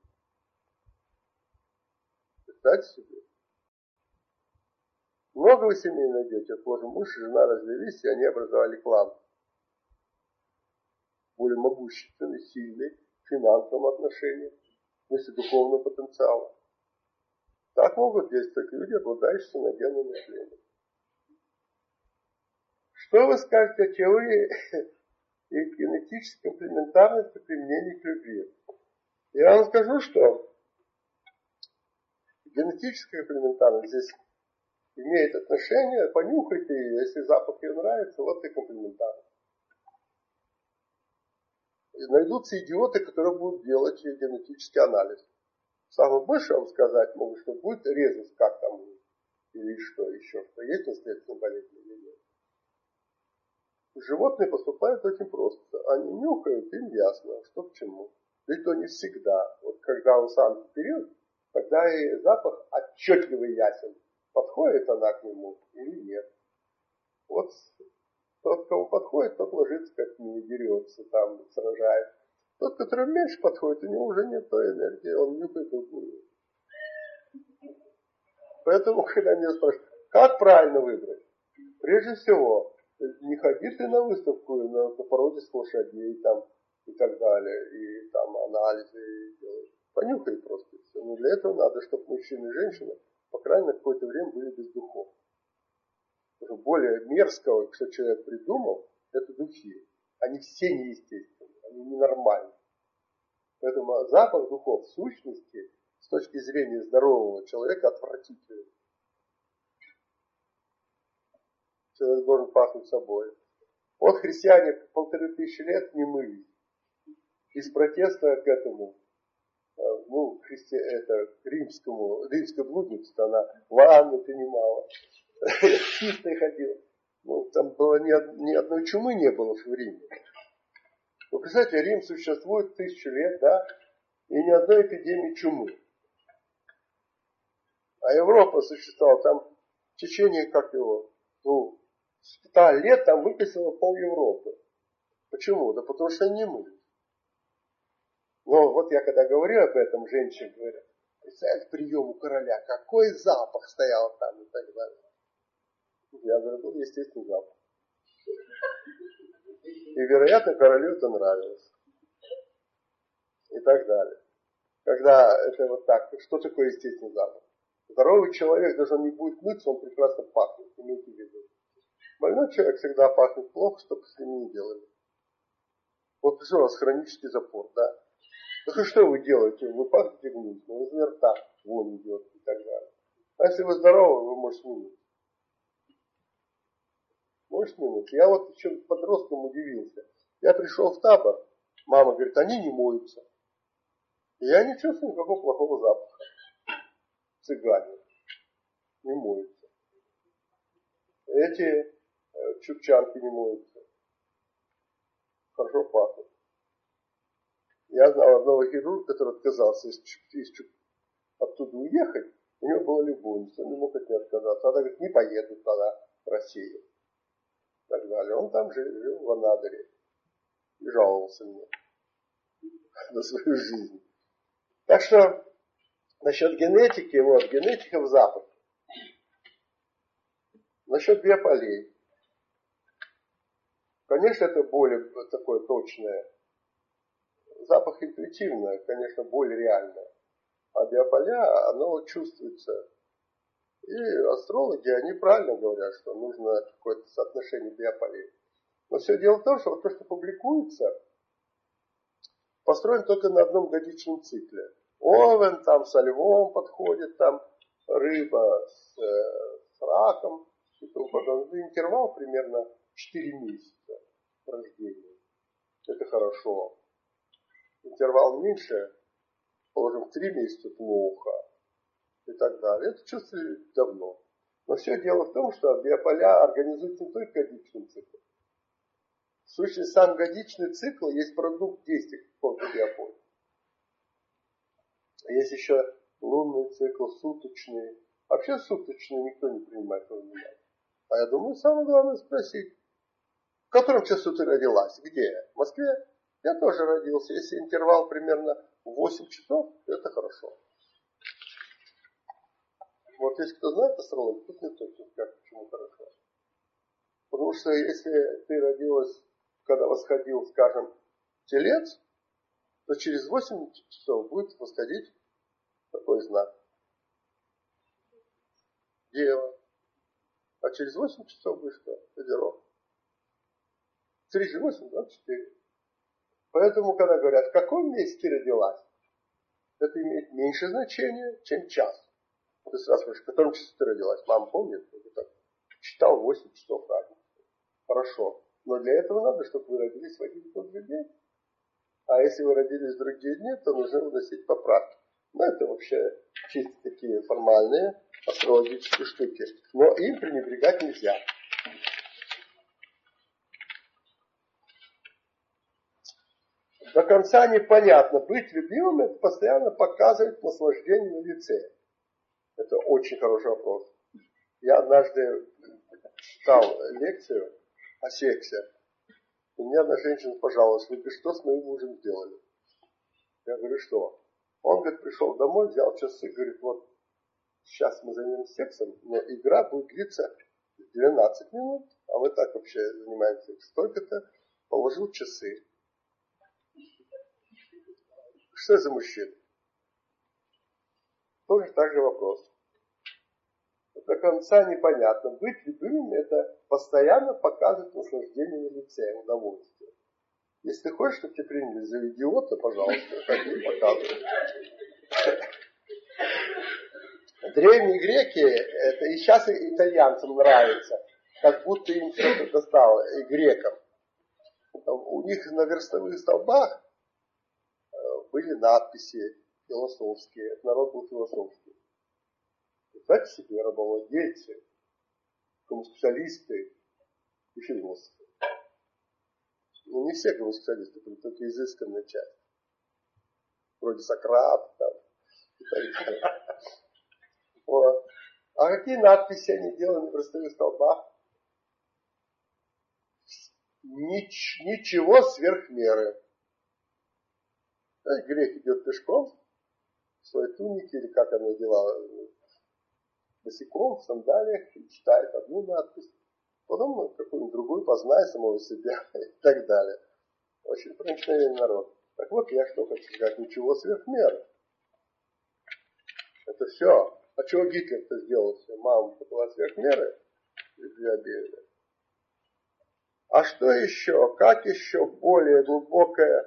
Представьте себе. Много вы семей найдете, положим, муж и жена развелись, и они образовали клан. Более могущественный, сильный, в финансовом отношении, в смысле духовного потенциала. Так могут действовать люди, обладающие саногенным мышлением. Что вы скажете о теории и генетической комплементарности применения к любви. Я вам скажу, что генетическая комплементарность здесь имеет отношение, понюхайте ее, если запах ей нравится, вот и комплементарность. И найдутся идиоты, которые будут делать генетический анализ. Самое большее вам сказать могут, что будет резус, как там, или что еще, что есть наследственная болезнь или нет. Животные поступают очень просто. Они нюхают, им ясно, что к чему. Ведь то не всегда. Вот когда он сам вперед, тогда и запах отчетливо ясен. Подходит она к нему или нет. Вот тот, кому подходит, тот ложится как не дерется, там сражает. Тот, который меньше подходит, у него уже нет той энергии, он нюхает другую. Поэтому, когда меня спрашивают, как правильно выбрать? Прежде всего, не ходи ты на выставку на, на породистых лошадей там, и так далее, и там анализы делаешь. Понюхай просто все. Но для этого надо, чтобы мужчина и женщина, по крайней мере, какое-то время были без духов. Потому что более мерзкого, что человек придумал, это духи. Они все неестественные, они ненормальны. Поэтому запах духов в сущности, с точки зрения здорового человека, отвратительный. Человек должен пахнуть собой. Вот христиане полторы тысячи лет не мылись. Из протеста к этому, ну, христи, это, римскому, римской блуднице, она ванну принимала, чистой ходила. Ну, там было ни, ни одной чумы не было в Риме. Вы представляете, Рим существует тысячу лет, да, и ни одной эпидемии чумы. А Европа существовала там в течение, как его, ну, ста лет там выписала пол Европы. Почему? Да потому что они не мылись. Но вот я когда говорю об этом, женщины говорят, представляете, прием у короля, какой запах стоял там и так далее. Я говорю, был естественный запах. И, вероятно, королю это нравилось. И так далее. Когда это вот так, что такое естественный запах? Здоровый человек, даже он не будет мыться, он прекрасно пахнет, имейте в виду. Больной человек всегда пахнет плохо, что бы с ним не делали. Вот что у вас хронический запор, да? Так и что вы делаете? Вы пахнете гнусно, вы изо рта вонь идет и так далее. А если вы здоровы, вы можете не мыться. Можете не мыться. Я вот еще подростком удивился. Я пришел в табор, мама говорит, они не моются. И я не чувствую никакого плохого запаха. Цыгане не моются. Эти э, чукчанки не моются. Хорошо пахнут. Я знал одного хирурга, который отказался из, из, оттуда уехать. У него была любовница, он не мог от нее отказаться. Она говорит, не поеду тогда в Россию. И так далее. Он там жил, жил в Анадыре. И жаловался мне на свою жизнь. Так что, насчет генетики, вот, генетика в запахе. Насчет биополей. Конечно, это более такое точное. Запах интуитивное, конечно, более реальное. А биополя, оно чувствуется. И астрологи, они правильно говорят, что нужно какое-то соотношение биополей. Но все дело в том, что вот то, что публикуется, построен только на одном годичном цикле. Овен там со львом подходит, там рыба с, с раком и тому подобное. Интервал примерно четыре месяца рождения. Это хорошо. Интервал меньше, положим, три месяца плохо и так далее. Это чувствовали давно. Но все дело в том, что биополя организуются не только годичным циклом. В сущности, сам годичный цикл есть продукт действия какого-то биополя. Есть еще лунный цикл, суточный. Вообще суточный никто не принимает во внимание. А я думаю, самое главное спросить, в котором часу ты родилась? Где? В Москве? Я тоже родился. Если интервал примерно восемь часов, это хорошо. Вот если кто знает астрологию, тут не точно скажет, почему хорошо. Потому что если ты родилась, когда восходил, скажем, телец, то через восемь часов будет восходить такой знак. Дева. А через восемь часов будет что? Козерог. трижды восемь, двадцать четыре. Поэтому, когда говорят, в каком месте родилась, это имеет меньше значения, чем час. Ты сразу спрашиваешь, в котором часу ты родилась? Мама помнит? Я так читал восемь часов разницы. Хорошо. Но для этого надо, чтобы вы родились в один и тот же день. А если вы родились в другие дни, то нужно вносить поправки. Ну, это вообще чисто такие формальные астрологические штуки. Но им пренебрегать нельзя. До конца непонятно. Быть любимым — это постоянно показывать наслаждение на лице. Это очень хороший вопрос. Я однажды читал лекцию о сексе. И мне одна женщина пожаловалась: вы что с моим мужем сделали? Я говорю, что? Он, говорит, пришел домой, взял часы, говорит, вот сейчас мы займемся сексом, но игра будет длиться двенадцать минут, а мы так вообще занимаемся столько-то. Положил часы. Что за мужчина? Тоже так же вопрос. До конца непонятно. Быть любимым — это постоянно показывать наслаждение на лице, удовольствие. Если ты хочешь, чтобы тебя приняли за идиота, пожалуйста, так и показывай. Древние греки, это и сейчас итальянцам нравится, как будто им что-то достало, и грекам. У них на верстовых столбах были надписи философские, народ был философский. Представьте себе, рабовладельцы, гомосексуалисты и философы. Ну, не все гомосексуалисты, только изысканная часть. Вроде Сократа там и так далее. Вот. А какие надписи они делали на верстовых столбах? Нич, ничего сверх меры. Знаете, грек идет пешком в своей тунике, или как она делала, босиком, в сандалиях, и читает одну надпись, потом какую-нибудь другую, познай самого себя и так далее. Очень проникновенный народ. Так вот, я что хочу сказать, ничего сверх меры. Это все. А чего Гитлер-то сделал все? Мама была сверх меры? А что еще? Как еще более глубокая,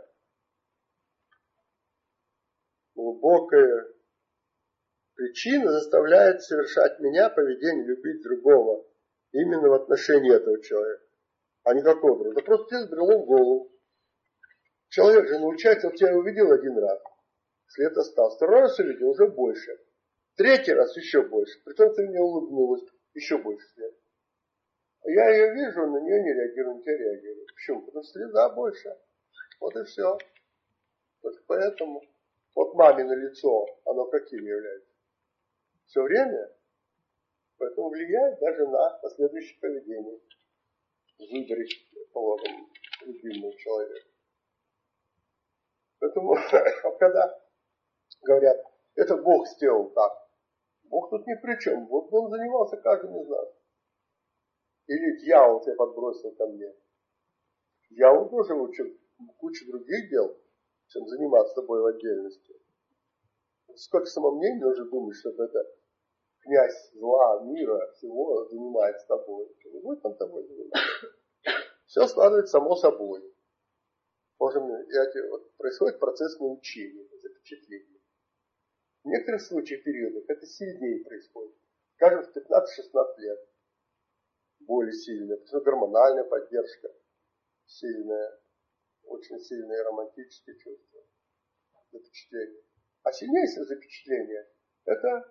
глубокая причина заставляет совершать меня поведение, любить другого именно в отношении этого человека, а не какого другого. Да просто тебе сбрело в голову. Человек же научается, он тебя увидел один раз, след остался. Второй раз увидел, уже больше. Третий раз еще больше. Притом ты мне улыбнулась, еще больше след. Я ее вижу, на нее не реагирую, на тебя реагирую. Почему? Потому что следа больше. Вот и все. Вот поэтому вот мамино лицо, оно каким является? Все время. Поэтому влияет даже на последующее поведение. Выбрать, положим, любимого человека. Поэтому, когда говорят, это Бог сделал так, Бог тут ни при чем. Вот он занимался каждым из нас. Или дьявол тебя подбросил ко мне. Дьявол тоже учил кучу других дел, чем заниматься тобой в отдельности. Сколько самомнений нужно думать, чтобы это князь зла, мира, всего занимается тобой. Не будет он тобой заниматься. Все складывается само собой. Можем, я, вот, происходит процесс научения, запечатления. В некоторых случаях, периодах, это сильнее происходит. Скажем, в пятнадцать-шестнадцать лет. Более сильная, потому что гормональная поддержка сильная, очень сильные романтические чувства, запечатление. А сильнейшее запечатление — это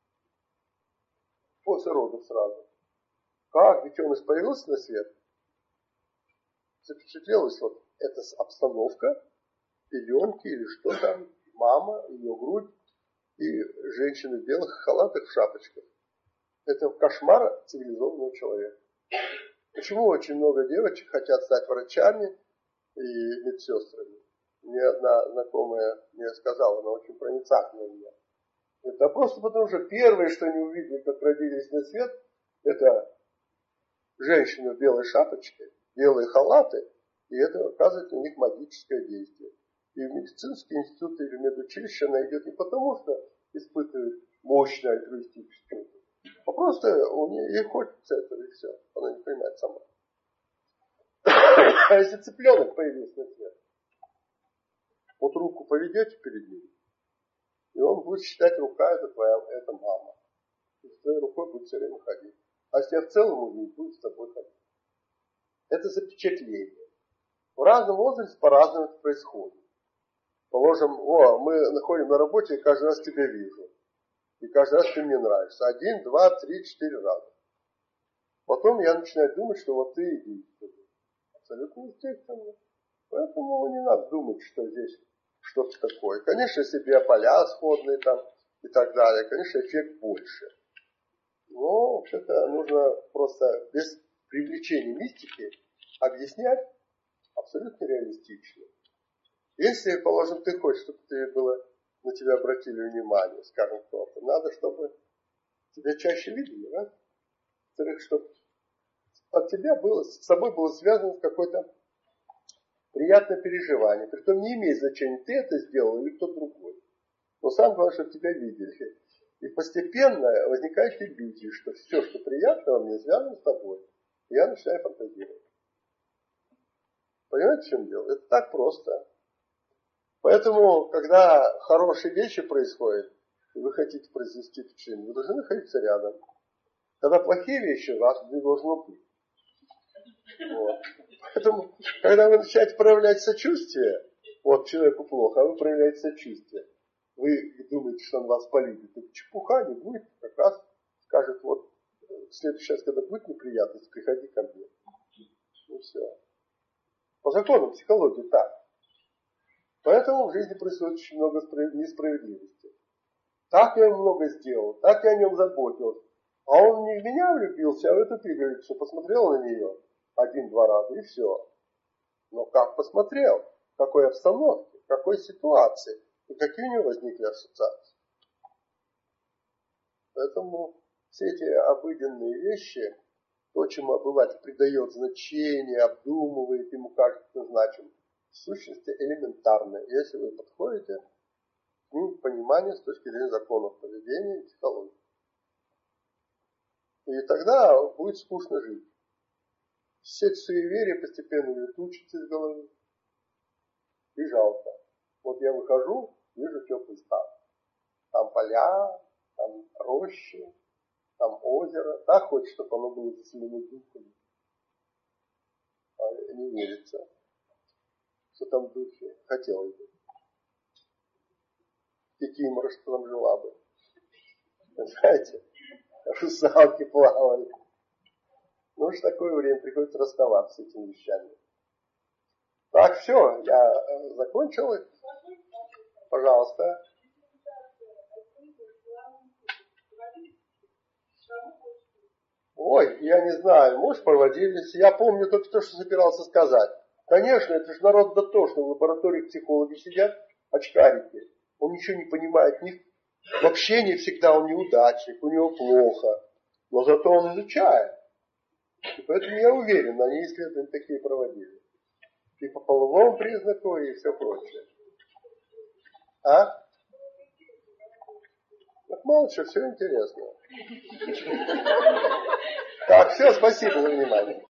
после родов сразу. Как детеныш появился на свет, запечатлелась вот эта обстановка, пеленки или что там, мама, ее грудь и женщины в белых халатах, в шапочках. Это кошмар цивилизованного человека. Почему очень много девочек хотят стать врачами и медсестрами? Мне одна знакомая мне сказала, она очень проницательная у меня. Это просто потому, что первое, что они увидели, как родились на свет, это женщины в белой шапочке, белые халаты, и это оказывает у них магическое действие. И в медицинский институт или в медучилище она идет не потому, что испытывает мощное альтруистическое чувство, а просто у нее ей хочется этого, и все. Она не понимает сама. А если цыпленок появился на свет, вот руку поведете перед ним, и он будет считать, рука это твоя, это мама. И с твоей рукой будет все время ходить. А если в целом он не будет с тобой ходить. Это запечатление. В разном возрасте по-разному это происходит. Положим, о, мы находим на работе, и каждый раз тебя вижу. И каждый раз ты мне нравишься. Один, два, три, четыре раза. Потом я начинаю думать, что вот ты единственный. Абсолютно естественно. Поэтому не надо думать, что здесь что-то такое. Конечно, если биополя сходные там и так далее, конечно, эффект больше. Но вообще-то нужно просто без привлечения мистики объяснять абсолютно реалистично. Если, положим, ты хочешь, чтобы ты было, на тебя обратили внимание, скажем, кто-то, надо, чтобы тебя чаще видели, да? Во-вторых, чтобы от тебя было, с собой было связано какое-то приятное переживание. Притом не имеет значения, ты это сделал или кто другой. Но самое главное, чтобы тебя видели. И постепенно возникает иллюзия, что все, что приятно во мне, связано с тобой. И я начинаю фантазировать. Понимаете, в чем дело? Это так просто. Поэтому, когда хорошие вещи происходят, и вы хотите произвести впечатление, вы должны находиться рядом. Когда плохие вещи, вас не должно быть. Вот. Поэтому, когда вы начинаете проявлять сочувствие, вот человеку плохо, а вы проявляете сочувствие, вы думаете, что он вас полюбит. Это чепуха, не будет, как раз скажет, вот в следующий раз, когда будет неприятность, приходи ко мне. Ну все. По закону психологии так. Поэтому в жизни происходит очень много несправедливости. Так я ему много сделал, так я о нем заботился. А он не в меня влюбился, а в эту пигалицу. Посмотрел на нее один-два раза и все. Но как посмотрел? В какой обстановке, в какой ситуации и какие у него возникли ассоциации. Поэтому все эти обыденные вещи, то, чему обыватель придает значение, обдумывает, ему кажется значимым, в сущности элементарно, если вы подходите к ним пониманию с точки зрения законов поведения и психологии. И тогда будет скучно жить. Все суеверия постепенно улетучатся из головы. И жалко. Вот я выхожу, вижу теплый стан. Там поля, там рощи, там озеро. Так хочется, чтобы оно было заселено духами. А не верится, что там в духе хотелось бы. Кикимора, что там жила бы. Знаете, русалки плавали. Ну уж такое время приходится расставаться с этими вещами. Так, все, я закончил. Пожалуйста. Ой, я не знаю, может, проводились. Я помню только то, что собирался сказать. Конечно, это же народ дотошный. В лаборатории психологи сидят, очкарики. Он ничего не понимает. Ни... В общении всегда он неудачник, у него плохо. Но зато он изучает. И поэтому я уверен, они исследования такие проводили. И по половому признаку, и все прочее. А? Так мало что, все интересно. Так, все, спасибо за внимание.